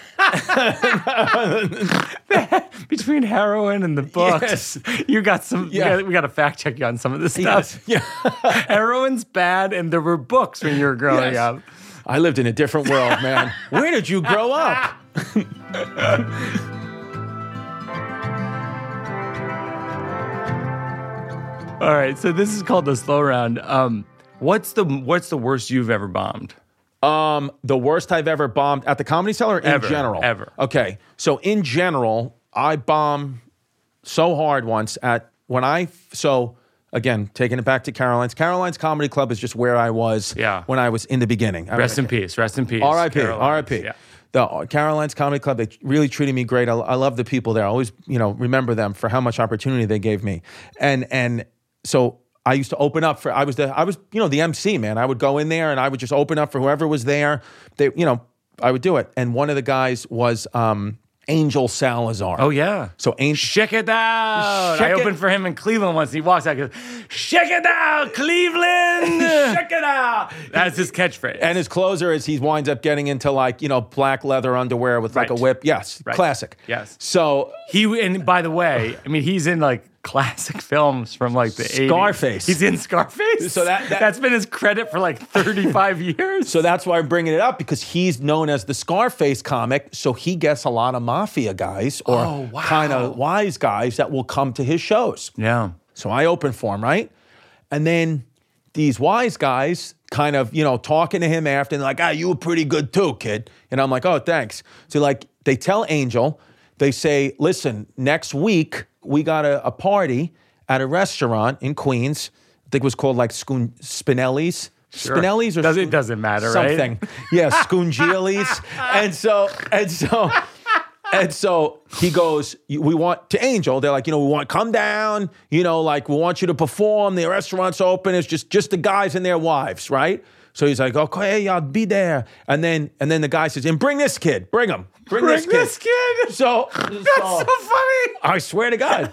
Between heroin and the books, you got some. We got to fact check you on some of this stuff. Yeah, heroin's bad, and there were books when you were growing up. I lived in a different world, man. Where did you grow up? All right, so this is called the slow round. What's the worst you've ever bombed? The worst I've ever bombed at the Comedy Cellar, in general? Ever. Okay. So in general, I bombed so hard once again, taking it back to Caroline's. Caroline's Comedy Club is just where I was when I was in the beginning. Rest in peace. R.I.P. Yeah. The Caroline's Comedy Club, they really treated me great. I love the people there. I always, remember them for how much opportunity they gave me. And so I used to open up I was the MC, man. I would go in there and I would just open up for whoever was there. I would do it. And one of the guys was Angel Salazar. Oh, yeah. So check it out. I opened for him in Cleveland once. He walks out and goes, check it out, Cleveland. Check it out. That's his catchphrase. And his closer is he winds up getting into black leather underwear with like a whip. Yes. Right. Classic. Yes. So and by the way, I mean, he's in classic films from the 80s. Scarface. He's in Scarface. So that's been his credit for 35 years. So that's why I'm bringing it up, because he's known as the Scarface comic. So he gets a lot of mafia guys or kind of wise guys that will come to his shows. Yeah. So I open for him, right? And then these wise guys kind of, talking to him after, and they're like, you were pretty good too, kid. And I'm like, oh, thanks. So they tell Angel, they say, listen, next week, we got a party at a restaurant in Queens. I think it was called Spinelli's. Sure. Spinelli's or it doesn't matter, something. Right? Yeah, Scungili's. and so he goes, we want to Angel. They're like, we want come down. We want you to perform. The restaurant's open. It's just the guys and their wives, right? So he's like, okay, I'll be there. And then the guy says, and bring this kid. Bring him. Bring this kid. So that's so funny. I swear to God.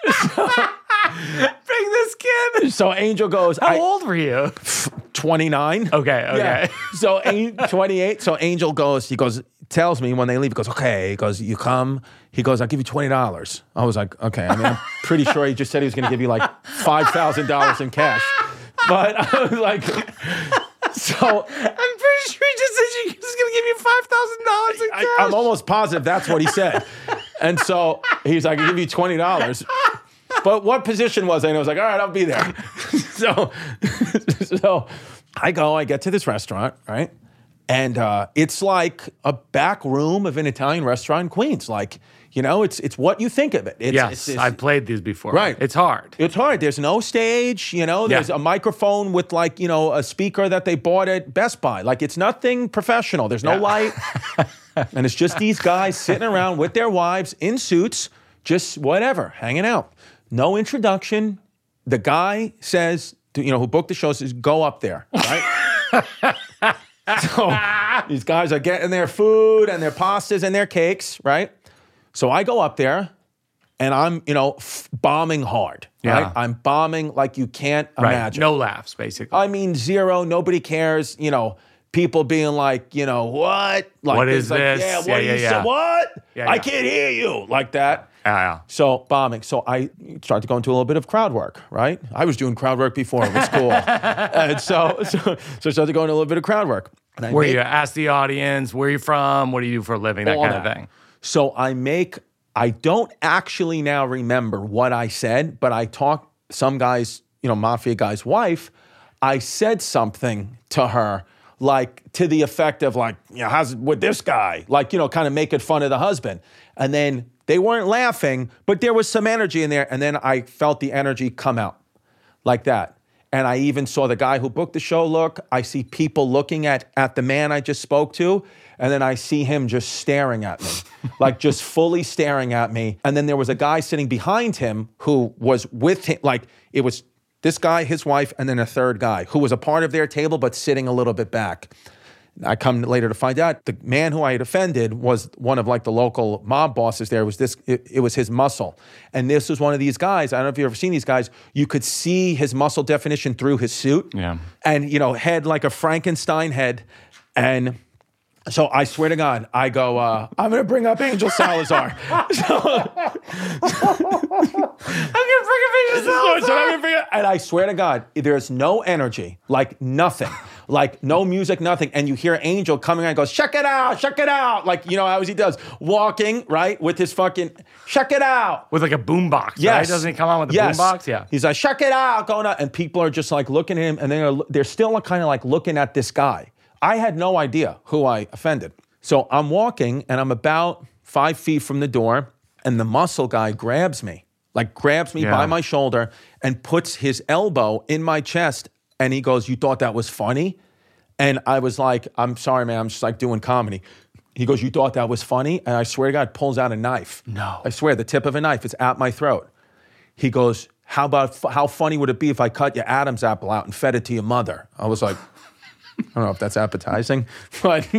Bring this kid. So Angel goes, how old were you? 29. Okay. Yeah. So 28. So Angel goes, tells me when they leave, he goes, okay. He goes, you come. He goes, I'll give you $20. I was like, okay. I mean, I'm pretty sure he just said he was going to give you $5,000 in cash. But I was like... So I'm pretty sure he just said he was going to give you $5,000 in cash. I'm almost positive that's what he said. And so he's like, I'll give you $20. But what position was I? And I was like, all right, I'll be there. So I get to this restaurant, right? And it's like a back room of an Italian restaurant in Queens. Like, you know, it's what you think of it. Yes, I've played these before. Right. It's hard. It's hard. There's no stage, you know. There's a microphone with, like, you know, a speaker that they bought at Best Buy. Like, it's nothing professional. There's no light. And it's just these guys sitting around with their wives in suits, just whatever, hanging out. No introduction. The guy says, you know, who booked the show says, go up there, right? So these guys are getting their food and their pastas and their cakes, right? So I go up there and I'm, you know, bombing hard, right? I'm bombing like you can't imagine. No laughs, basically. I mean, zero, nobody cares, you know, people being like, you know, what? Like, what is like, this? Yeah, what you say? What? Yeah, I can't hear you, like that. Yeah. So bombing. So I started to go into a little bit of crowd work, right? I was doing crowd work before. It was cool. And so I started to go into a little bit of crowd work. Where you ask the audience, where you from? What do you do for a living? That kind of thing. So I don't actually now remember what I said, but I talked some guy's, you know, mafia guy's wife. I said something to her, like to the effect of like, you know, how's it with this guy? Like, you know, kind of making fun of the husband. And then they weren't laughing, but there was some energy in there. And then I felt the energy come out like that. And I even saw the guy who booked the show look. I see people looking at the man I just spoke to. And then I see him just staring at me, like just fully staring at me. And then there was a guy sitting behind him who was with him. Like it was this guy, his wife, and then a third guy who was a part of their table, but sitting a little bit back. I come later to find out the man who I had offended was one of like the local mob bosses there. It was his muscle. And this was one of these guys. I don't know if you've ever seen these guys. You could see his muscle definition through his suit. Yeah. And, you know, head like a Frankenstein head. And so I swear to God, I go, I'm going to bring up Angel Salazar. And I swear to God, there's no energy, like nothing, like no music, nothing. And you hear Angel coming on and goes, check it out. Like, you know how he does, walking, right, with his fucking, check it out. With like a boombox, yes. Right? Doesn't he come on with a boombox? Yeah. He's like, check it out, going out. And people are just like looking at him and they're still kind of like looking at this guy. I had no idea who I offended. So I'm walking and I'm about 5 feet from the door and the muscle guy grabs me by my shoulder and puts his elbow in my chest and he goes, you thought that was funny? And I was like, I'm sorry, man, I'm just like doing comedy. He goes, you thought that was funny? And I swear to God, pulls out a knife. No. I swear, the tip of a knife, it's at my throat. He goes, how funny would it be if I cut your Adam's apple out and fed it to your mother? I was like, I don't know if that's appetizing, but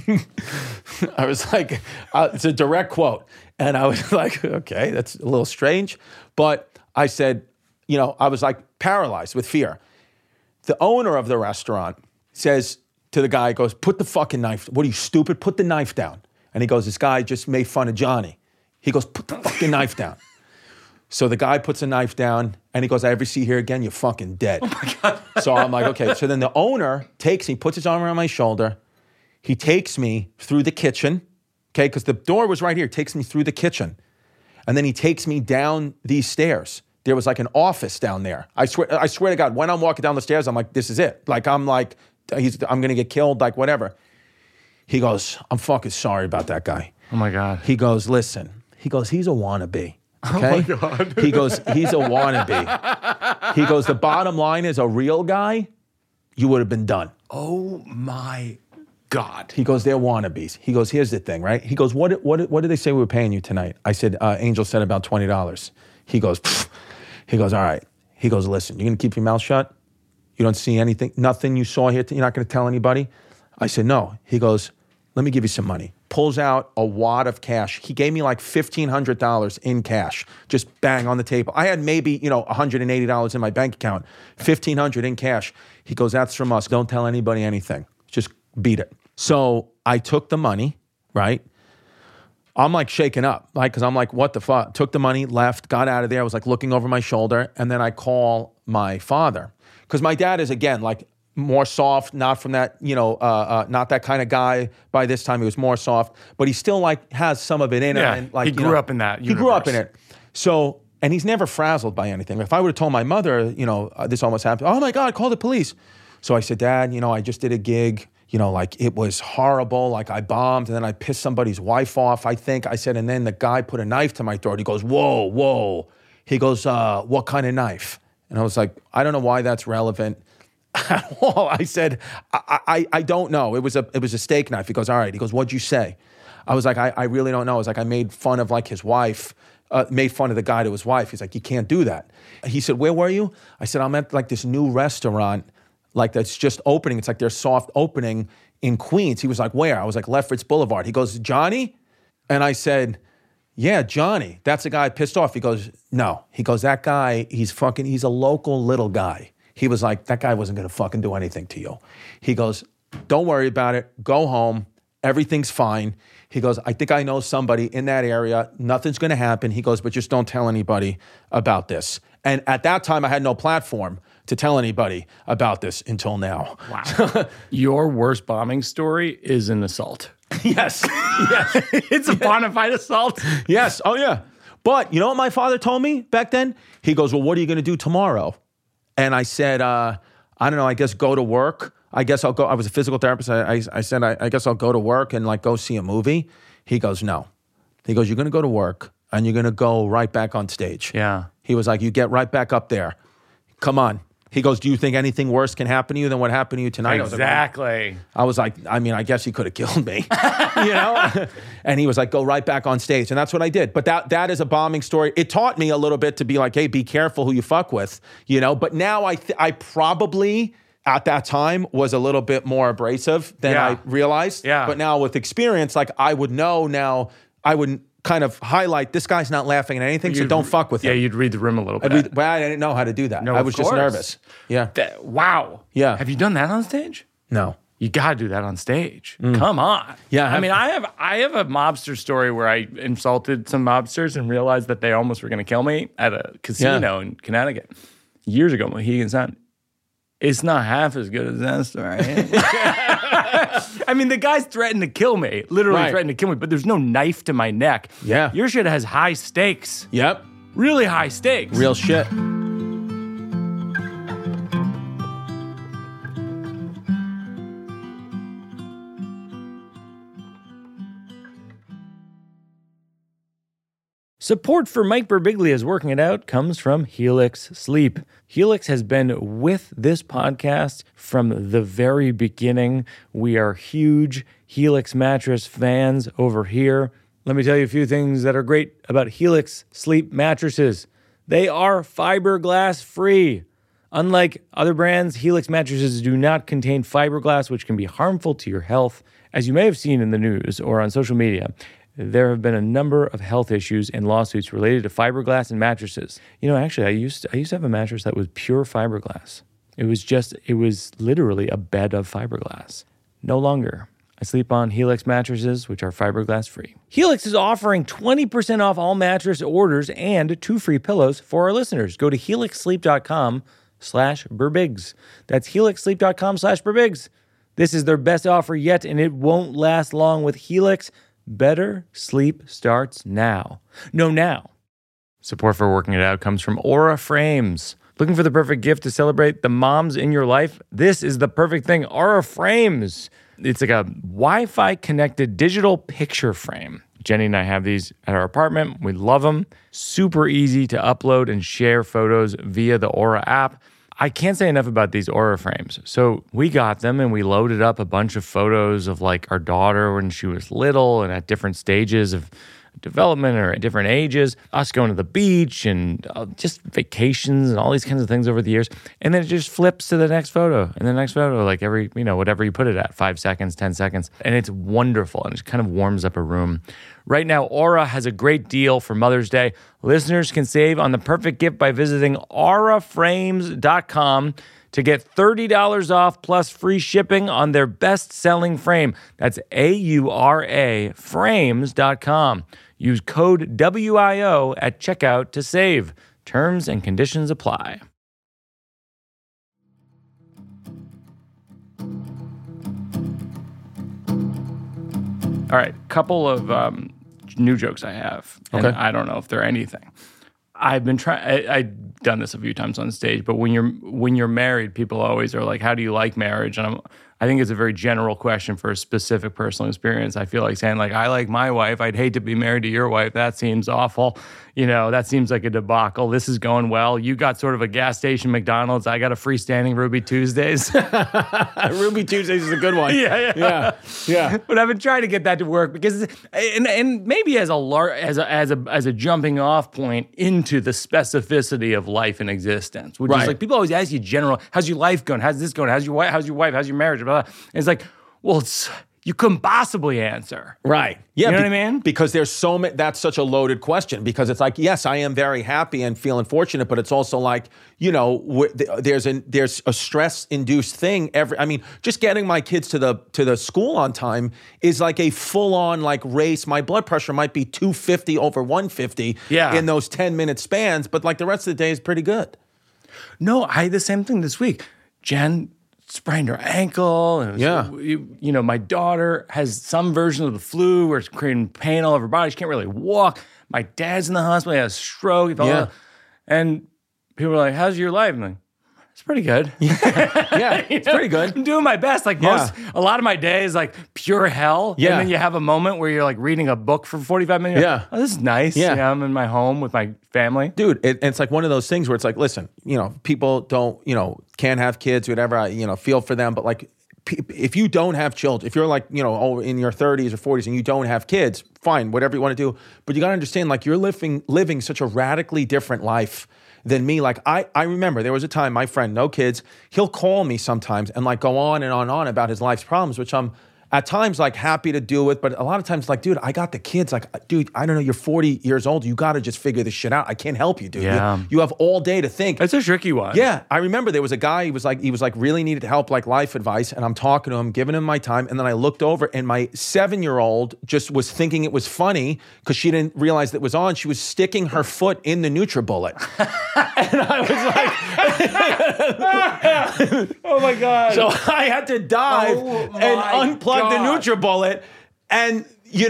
I was like, it's a direct quote. And I was like, okay, that's a little strange. But I said, you know, I was like paralyzed with fear. The owner of the restaurant says to the guy, goes, put the fucking knife, what are you, stupid? Put the knife down. And he goes, this guy just made fun of Johnny. He goes, put the fucking knife down. So the guy puts a knife down and he goes, I ever see you here again, you're fucking dead. Oh my God. So I'm like, okay. So then the owner takes me, puts his arm around my shoulder. He takes me through the kitchen, okay, because the door was right here, takes me through the kitchen. And then he takes me down these stairs. There was like an office down there. I swear to God, when I'm walking down the stairs, I'm like, this is it. Like, I'm going to get killed, like whatever. He goes, I'm fucking sorry about that guy. Oh my God. He goes, listen. He goes, he's a wannabe. Okay? Oh my God. He goes, he's a wannabe. He goes, the bottom line is a real guy, you would have been done. Oh my God. He goes, they're wannabes. He goes, here's the thing, right? He goes, what did they say we were paying you tonight? I said, Angel said about $20. He goes, pfft. He goes, all right. He goes, listen, you're going to keep your mouth shut? You don't see anything, nothing you saw here, you're not going to tell anybody? I said, no. He goes, let me give you some money. Pulls out a wad of cash. He gave me like $1,500 in cash, just bang on the table. I had maybe, $180 in my bank account, $1,500 in cash. He goes, that's from us. Don't tell anybody anything. Just beat it. So I took the money, right? I'm like shaking up, like, because I'm like, what the fuck? Took the money, left, got out of there. I was like looking over my shoulder. And then I call my father. Because my dad is, again, like more soft, not from that, not that kind of guy. By this time, he was more soft. But he still like has some of it in him. And, like, he grew up in that universe. He grew up in it. So, and he's never frazzled by anything. If I would have told my mother, this almost happened, oh my God, call the police. So I said, Dad, I just did a gig. Like it was horrible. Like I bombed and then I pissed somebody's wife off, I think. I said, and then the guy put a knife to my throat. He goes, whoa. He goes, what kind of knife? And I was like, I don't know why that's relevant at all. I said, I don't know. It was a steak knife. He goes, all right. He goes, what'd you say? I was like, I really don't know. I was like, I made fun of like his wife, made fun of the guy to his wife. He's like, you can't do that. He said, where were you? I said, I'm at like this new restaurant, like that's just opening. It's like their soft opening in Queens. He was like, where? I was like, Lefferts Boulevard. He goes, Johnny? And I said, yeah, Johnny. That's the guy pissed off. He goes, no. He goes, that guy, he's a local little guy. He was like, that guy wasn't going to fucking do anything to you. He goes, don't worry about it. Go home. Everything's fine. He goes, I think I know somebody in that area. Nothing's going to happen. He goes, but just don't tell anybody about this. And at that time, I had no platform to tell anybody about this until now. Wow. Your worst bombing story is an assault. Yes. It's a bona fide assault. Yes. Oh, yeah. But you know what my father told me back then? He goes, well, what are you going to do tomorrow? And I said, I don't know, I guess go to work. I guess I'll go. I was a physical therapist. I said, I guess I'll go to work and like go see a movie. He goes, no. He goes, you're going to go to work and you're going to go right back on stage. Yeah. He was like, you get right back up there. Come on. He goes, do you think anything worse can happen to you than what happened to you tonight? Exactly. I was like, I guess he could have killed me, And he was like, go right back on stage. And that's what I did. But that is a bombing story. It taught me a little bit to be like, hey, be careful who you fuck with, But now I probably at that time was a little bit more abrasive than I realized. Yeah. But now with experience, like I would know now, I would kind of highlight, this guy's not laughing at anything, so don't fuck with him. Yeah, you'd read the room a little bit. Well, I didn't know how to do that. No, I was just nervous. Yeah. Wow. Yeah. Have you done that on stage? No. You gotta do that on stage. Come on. Yeah. I have a mobster story where I insulted some mobsters and realized that they almost were gonna kill me at a casino in Connecticut years ago. Mohegan Sun. It's not half as good as that story. I mean, the guy's threatened to kill me, literally threatened to kill me, but there's no knife to my neck. Yeah. Your shit has high stakes. Yep. Really high stakes. Real shit. Support for Mike Birbiglia's Working It Out comes from Helix Sleep. Helix has been with this podcast from the very beginning. We are huge Helix mattress fans over here. Let me tell you a few things that are great about Helix Sleep mattresses. They are fiberglass free. Unlike other brands, Helix mattresses do not contain fiberglass, which can be harmful to your health. As you may have seen in the news or on social media, there have been a number of health issues and lawsuits related to fiberglass and mattresses. Actually, I used to have a mattress that was pure fiberglass. It was literally a bed of fiberglass. No longer. I sleep on Helix mattresses, which are fiberglass free. Helix is offering 20% off all mattress orders and 2 free pillows for our listeners. Go to helixsleep.com/Birbigs. That's helixsleep.com/Birbigs. This is their best offer yet, and it won't last long with Helix. Better sleep starts now. No, now. Support for Working It Out comes from Aura Frames. Looking for the perfect gift to celebrate the moms in your life? This is the perfect thing. Aura Frames. It's like a Wi-Fi connected digital picture frame. Jenny and I have these at our apartment. We love them. Super easy to upload and share photos via the Aura app. I can't say enough about these Aura frames. So we got them and we loaded up a bunch of photos of like our daughter when she was little and at different stages of development or at different ages, us going to the beach and just vacations and all these kinds of things over the years. And then it just flips to the next photo and the next photo, like every, whatever you put it at, 5 seconds, 10 seconds. And it's wonderful and it kind of warms up a room. Right now, Aura has a great deal for Mother's Day. Listeners can save on the perfect gift by visiting auraframes.com to get $30 off plus free shipping on their best-selling frame. That's AURA frames.com. Use code WIO at checkout to save. Terms and conditions apply. All right, couple of new jokes I have. And Okay. I don't know if they're anything. I've been trying. I've done this a few times on stage, but when you're married, people always are like, "How do you like marriage?" And I think it's a very general question for a specific personal experience. I feel like saying like, "I like my wife. I'd hate to be married to your wife. That seems awful. That seems like a debacle. This is going well. You got sort of a gas station McDonald's. I got a freestanding Ruby Tuesdays." Ruby Tuesdays is a good one. Yeah. But I've been trying to get that to work because, and maybe as a jumping off point into the specificity of life and existence, which is like people always ask you general, how's your life going? How's this going? How's your wife? How's your marriage? Blah, blah. And it's like, well, you couldn't possibly answer. Right. Yeah. You know what I mean? Because there's so many, that's such a loaded question because it's like, yes, I am very happy and feeling fortunate, but it's also like, there's a stress-induced thing. Just getting my kids to the school on time is like a full-on like race. My blood pressure might be 250 over 150 in those 10-minute spans, but like the rest of the day is pretty good. No, I had the same thing this week. Jen sprained her ankle. And my daughter has some version of the flu where it's creating pain all over her body. She can't really walk. My dad's in the hospital. He had a stroke. He fell out. And people are like, how's your life? I'm like, it's pretty good. It's pretty good. I'm doing my best. Like a lot of my day is like pure hell. Yeah. And then you have a moment where you're like reading a book for 45 minutes. Yeah. Oh, this is nice. Yeah. I'm in my home with my family. Dude, it's like one of those things where it's like, listen, people don't, can't have kids, whatever, I feel for them. But like, if you don't have children, if you're like, in your 30s or 40s and you don't have kids, fine, whatever you want to do. But you got to understand, like, you're living such a radically different life than me. Like, I remember there was a time, my friend, no kids, he'll call me sometimes and like go on and on about his life's problems, which I'm at times like happy to do it, but a lot of times like, dude, I got the kids. Like, dude, I don't know, you're 40 years old. You got to just figure this shit out. I can't help you, dude. Yeah. You have all day to think. It's a tricky one. Yeah. I remember there was a guy, he was like really needed help, like life advice. And I'm talking to him, giving him my time. And then I looked over and my 7-year-old just was thinking it was funny because she didn't realize that it was on. She was sticking her foot in the NutriBullet. And I was like, oh my God. So I had to dive and unplug the NutriBullet and,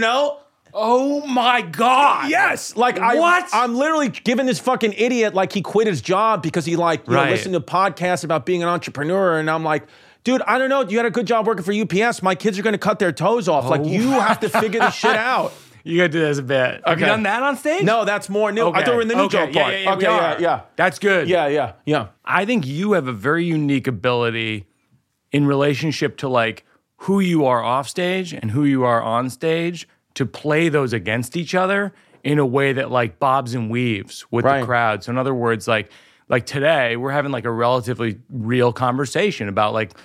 oh my God. Yes. Like I'm literally giving this fucking idiot like he quit his job because he listened to podcasts about being an entrepreneur. And I'm like, dude, I don't know. You had a good job working for UPS. My kids are going to cut their toes off. Like you have to figure this shit out. You got to do this a bit. Have you done that on stage? No, that's more new. Okay. I thought we were in the new joke part. Yeah. That's good. Yeah. I think you have a very unique ability in relationship to like who you are off stage and who you are on stage to play those against each other in a way that like bobs and weaves with the crowd. So in other words, like today we're having like a relatively real conversation about like,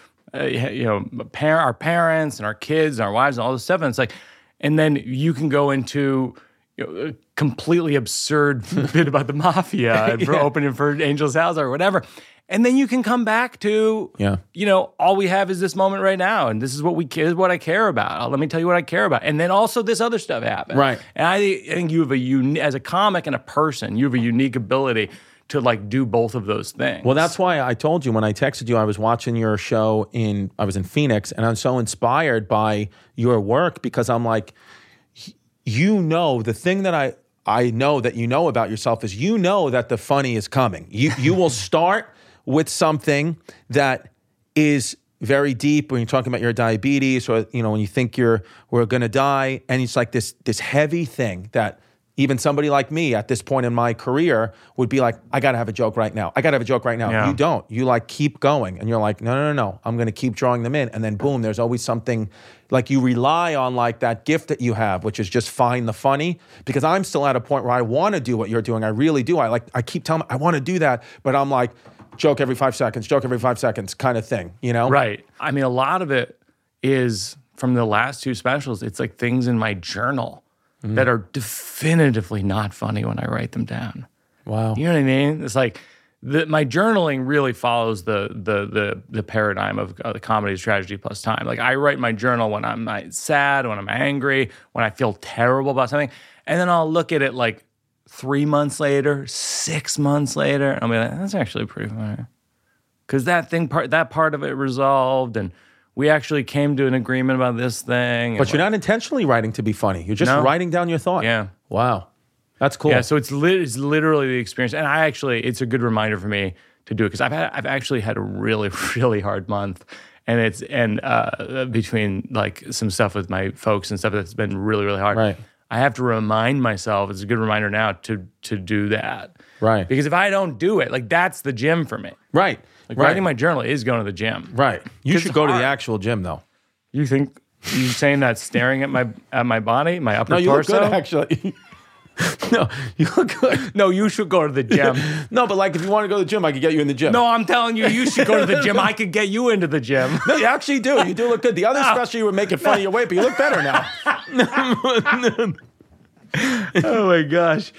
our parents and our kids and our wives and all this stuff. And it's like, and then you can go into a completely absurd bit about the mafia and for opening for Angel Salazar or whatever. And then you can come back to, all we have is this moment right now. And this is what I care about. Let me tell you what I care about. And then also this other stuff happens. Right. And I think you have as a comic and a person, you have a unique ability to like do both of those things. Well, that's why I told you when I texted you, I was watching your show I was in Phoenix, and I'm so inspired by your work because I'm like, the thing that I know that you know about yourself is that the funny is coming. You will start with something that is very deep when you're talking about your diabetes or, when you think we're going to die, and it's like this heavy thing that even somebody like me at this point in my career would be like, I got to have a joke right now. Yeah. You don't. You like keep going. And you're like, no. I'm going to keep drawing them in. And then boom, there's always something like you rely on like that gift that you have, which is just find the funny. Because I'm still at a point where I want to do what you're doing. I really do. I keep telling I want to do that. But I'm like, joke every 5 seconds kind of thing, Right. I mean, a lot of it is from the last 2 specials. It's like things in my journal that are definitively not funny when I write them down. Wow. You know what I mean? It's like my journaling really follows the paradigm of the comedy is tragedy plus time. Like I write my journal when I'm sad, when I'm angry, when I feel terrible about something. And then I'll look at it like 3 months later, 6 months later, and I'll be like, that's actually pretty funny. Because that part of it resolved, and we actually came to an agreement about this thing. But you're not intentionally writing to be funny. You're just writing down your thought. Yeah. Wow. That's cool. Yeah, so it's literally the experience. And it's a good reminder for me to do it because I've actually had a really, really hard month. And between like some stuff with my folks and stuff that's been really, really hard. Right. I have to remind myself, it's a good reminder now to do that. Right. Because if I don't do it, like that's the gym for me. Right. Like writing my journal is going to the gym. Right. You should go to the actual gym though. You think you saying that staring at my body, my upper torso? No, you look good actually. No, you look good. No, you should go to the gym. No, but like if you want to go to the gym, I could get you in the gym. No, I'm telling you, you should go to the gym. I could get you into the gym. No, you actually do. You do look good. The other special, you were making fun of your weight, but you look better now. Oh my gosh.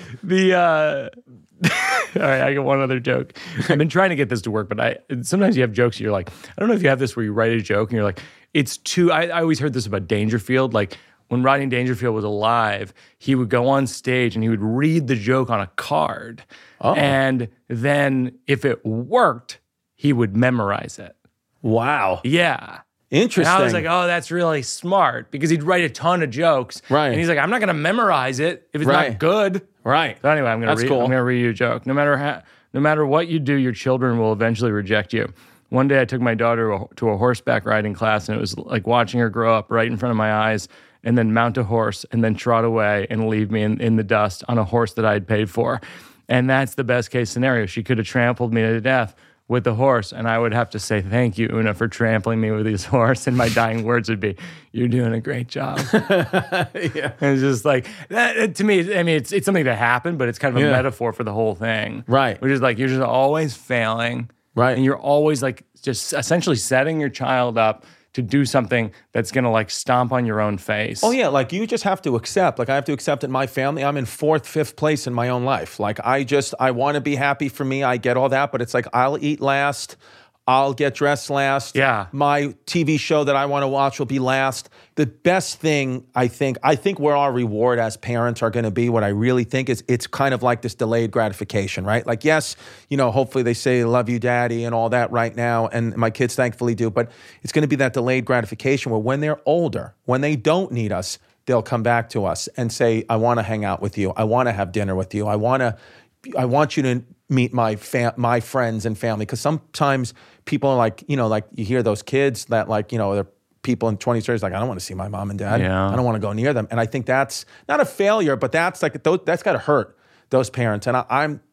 All right, I got one other joke. I've been trying to get this to work, but sometimes you have jokes you're like, I don't know if you have this where you write a joke and you're like, it's too, I always heard this about Dangerfield, like when Rodney Dangerfield was alive, he would go on stage and he would read the joke on a card. Oh. And then if it worked, he would memorize it. Wow. Yeah. Interesting. And I was like, oh, that's really smart because he'd write a ton of jokes. Right. And he's like, I'm not going to memorize it if it's not good. Right. So anyway, I'm going to read you a joke. No matter what you do, your children will eventually reject you. One day I took my daughter to a horseback riding class, and it was like watching her grow up right in front of my eyes and then mount a horse and then trot away and leave me in the dust on a horse that I had paid for. And that's the best case scenario. She could have trampled me to death with the horse, and I would have to say, thank you, Una, for trampling me with this horse. And my dying words would be, you're doing a great job. Yeah. And it's just like, that, to me, I mean, it's something that happened, but it's kind of a metaphor for the whole thing. Right. Which is like, you're just always failing. Right. And you're always like just essentially setting your child up to do something that's going to like stomp on your own face. Oh yeah, like you just have to accept. Like I have to accept in my family, I'm in 4th, 5th place in my own life. Like I want to be happy for me. I get all that, but it's like I'll eat last. I'll get dressed last. Yeah. My TV show that I want to watch will be last. The best thing, I think where our reward as parents are going to be, what I really think is it's kind of like this delayed gratification, right? Like, yes, hopefully they say, love you, daddy, and all that right now. And my kids thankfully do. But it's going to be that delayed gratification where when they're older, when they don't need us, they'll come back to us and say, I want to hang out with you. I want to have dinner with you. I want you to meet my friends and family. Because sometimes people are like, like you hear those kids that like, they're people in 20s, 30s, like, I don't want to see my mom and dad. Yeah. I don't want to go near them. And I think that's not a failure, but that's like, that's got to hurt those parents. And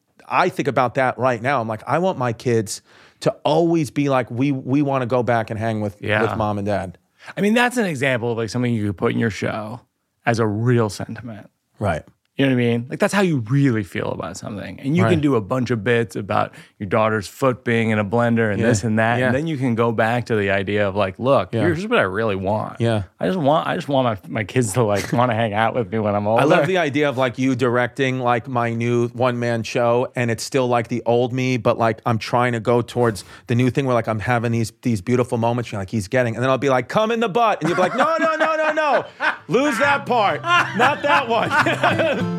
I think about that right now. I'm like, I want my kids to always be like, we want to go back and hang with mom and dad. I mean, that's an example of like something you could put in your show as a real sentiment. Right. You know what I mean? Like that's how you really feel about something. And you can do a bunch of bits about your daughter's foot being in a blender and this and that. Yeah. And then you can go back to the idea of like, look, here's what I really want. Yeah. I just want my kids to like want to hang out with me when I'm older. I love the idea of like you directing like my new one-man show and it's still like the old me, but like I'm trying to go towards the new thing where like I'm having these beautiful moments you're like he's getting. And then I'll be like, come in the butt. And you'll be like, no. Lose that part. Not that one.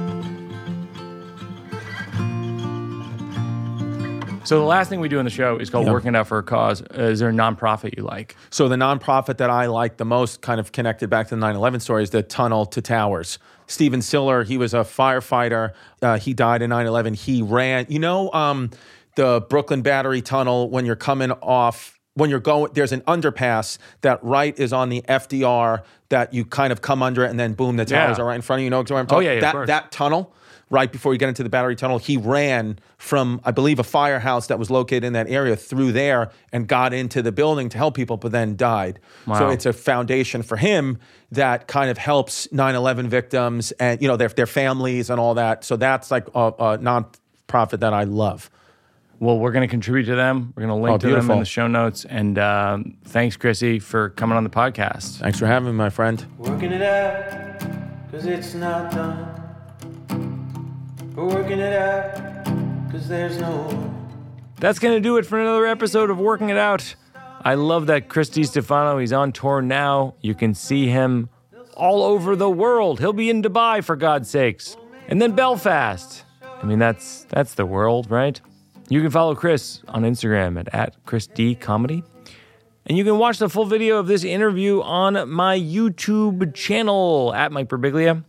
So the last thing we do in the show is called Working It Out for a Cause. Is there a nonprofit you like? So the nonprofit that I like the most, kind of connected back to the 9/11 story, is the Tunnel to Towers. Stephen Siller, he was a firefighter. He died in 9/11. He ran, the Brooklyn Battery Tunnel, when you're coming off, when you're going, there's an underpass that right is on the FDR that you kind of come under it and then boom, the towers are right in front of you. You know what I'm talking about? Of course. That tunnel, right before you get into the Battery Tunnel, he ran from, I believe, a firehouse that was located in that area through there and got into the building to help people, but then died. Wow. So it's a foundation for him that kind of helps 9/11 victims and, their families and all that. So that's like a nonprofit that I love. Well, we're going to contribute to them. We're going to link to them in the show notes. And thanks, Chrissy, for coming on the podcast. Thanks for having me, my friend. Working it out, because it's not done. We're working it out, because there's no... That's going to do it for another episode of Working It Out. I love that Chris DiStefano, he's on tour now. You can see him all over the world. He'll be in Dubai, for God's sakes. And then Belfast. I mean, that's the world, right? You can follow Chris on Instagram at ChrisDComedy. And you can watch the full video of this interview on my YouTube channel at Mike Birbiglia.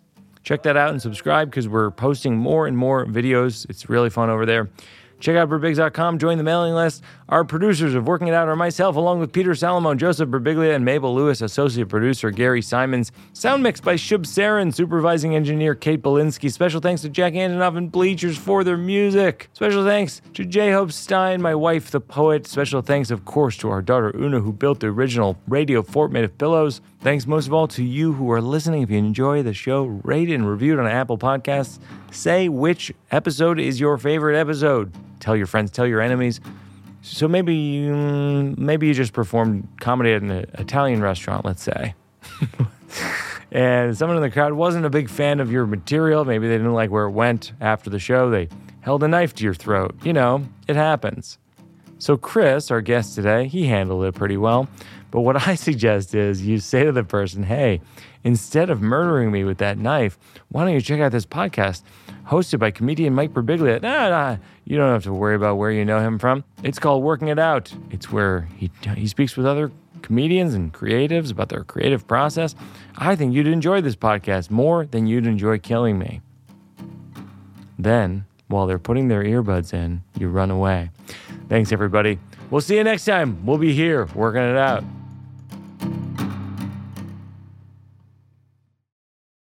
Check that out and subscribe because we're posting more and more videos. It's really fun over there. Check out Birbigs.com, join the mailing list. Our producers of Working It Out are myself, along with Peter Salomon, Joseph Birbiglia, and Mabel Lewis, associate producer Gary Simons. Sound mix by Shub Sarin, supervising engineer Kate Belinsky. Special thanks to Jack Antonoff and Bleachers for their music. Special thanks to J-Hope Stein, my wife, the poet. Special thanks, of course, to our daughter Una, who built the original radio fort made of pillows. Thanks most of all to you who are listening. If you enjoy the show, rate it and review it on Apple Podcasts. Say which episode is your favorite episode. Tell your friends, tell your enemies. So maybe you just performed comedy at an Italian restaurant, let's say. And someone in the crowd wasn't a big fan of your material. Maybe they didn't like where it went after the show. They held a knife to your throat. You know, it happens. So Chris, our guest today, he handled it pretty well. But what I suggest is you say to the person, hey, instead of murdering me with that knife, why don't you check out this podcast hosted by comedian Mike Birbiglia? Nah, you don't have to worry about where you know him from. It's called Working It Out. It's where he speaks with other comedians and creatives about their creative process. I think you'd enjoy this podcast more than you'd enjoy killing me. Then, while they're putting their earbuds in, you run away. Thanks, everybody. We'll see you next time. We'll be here working it out.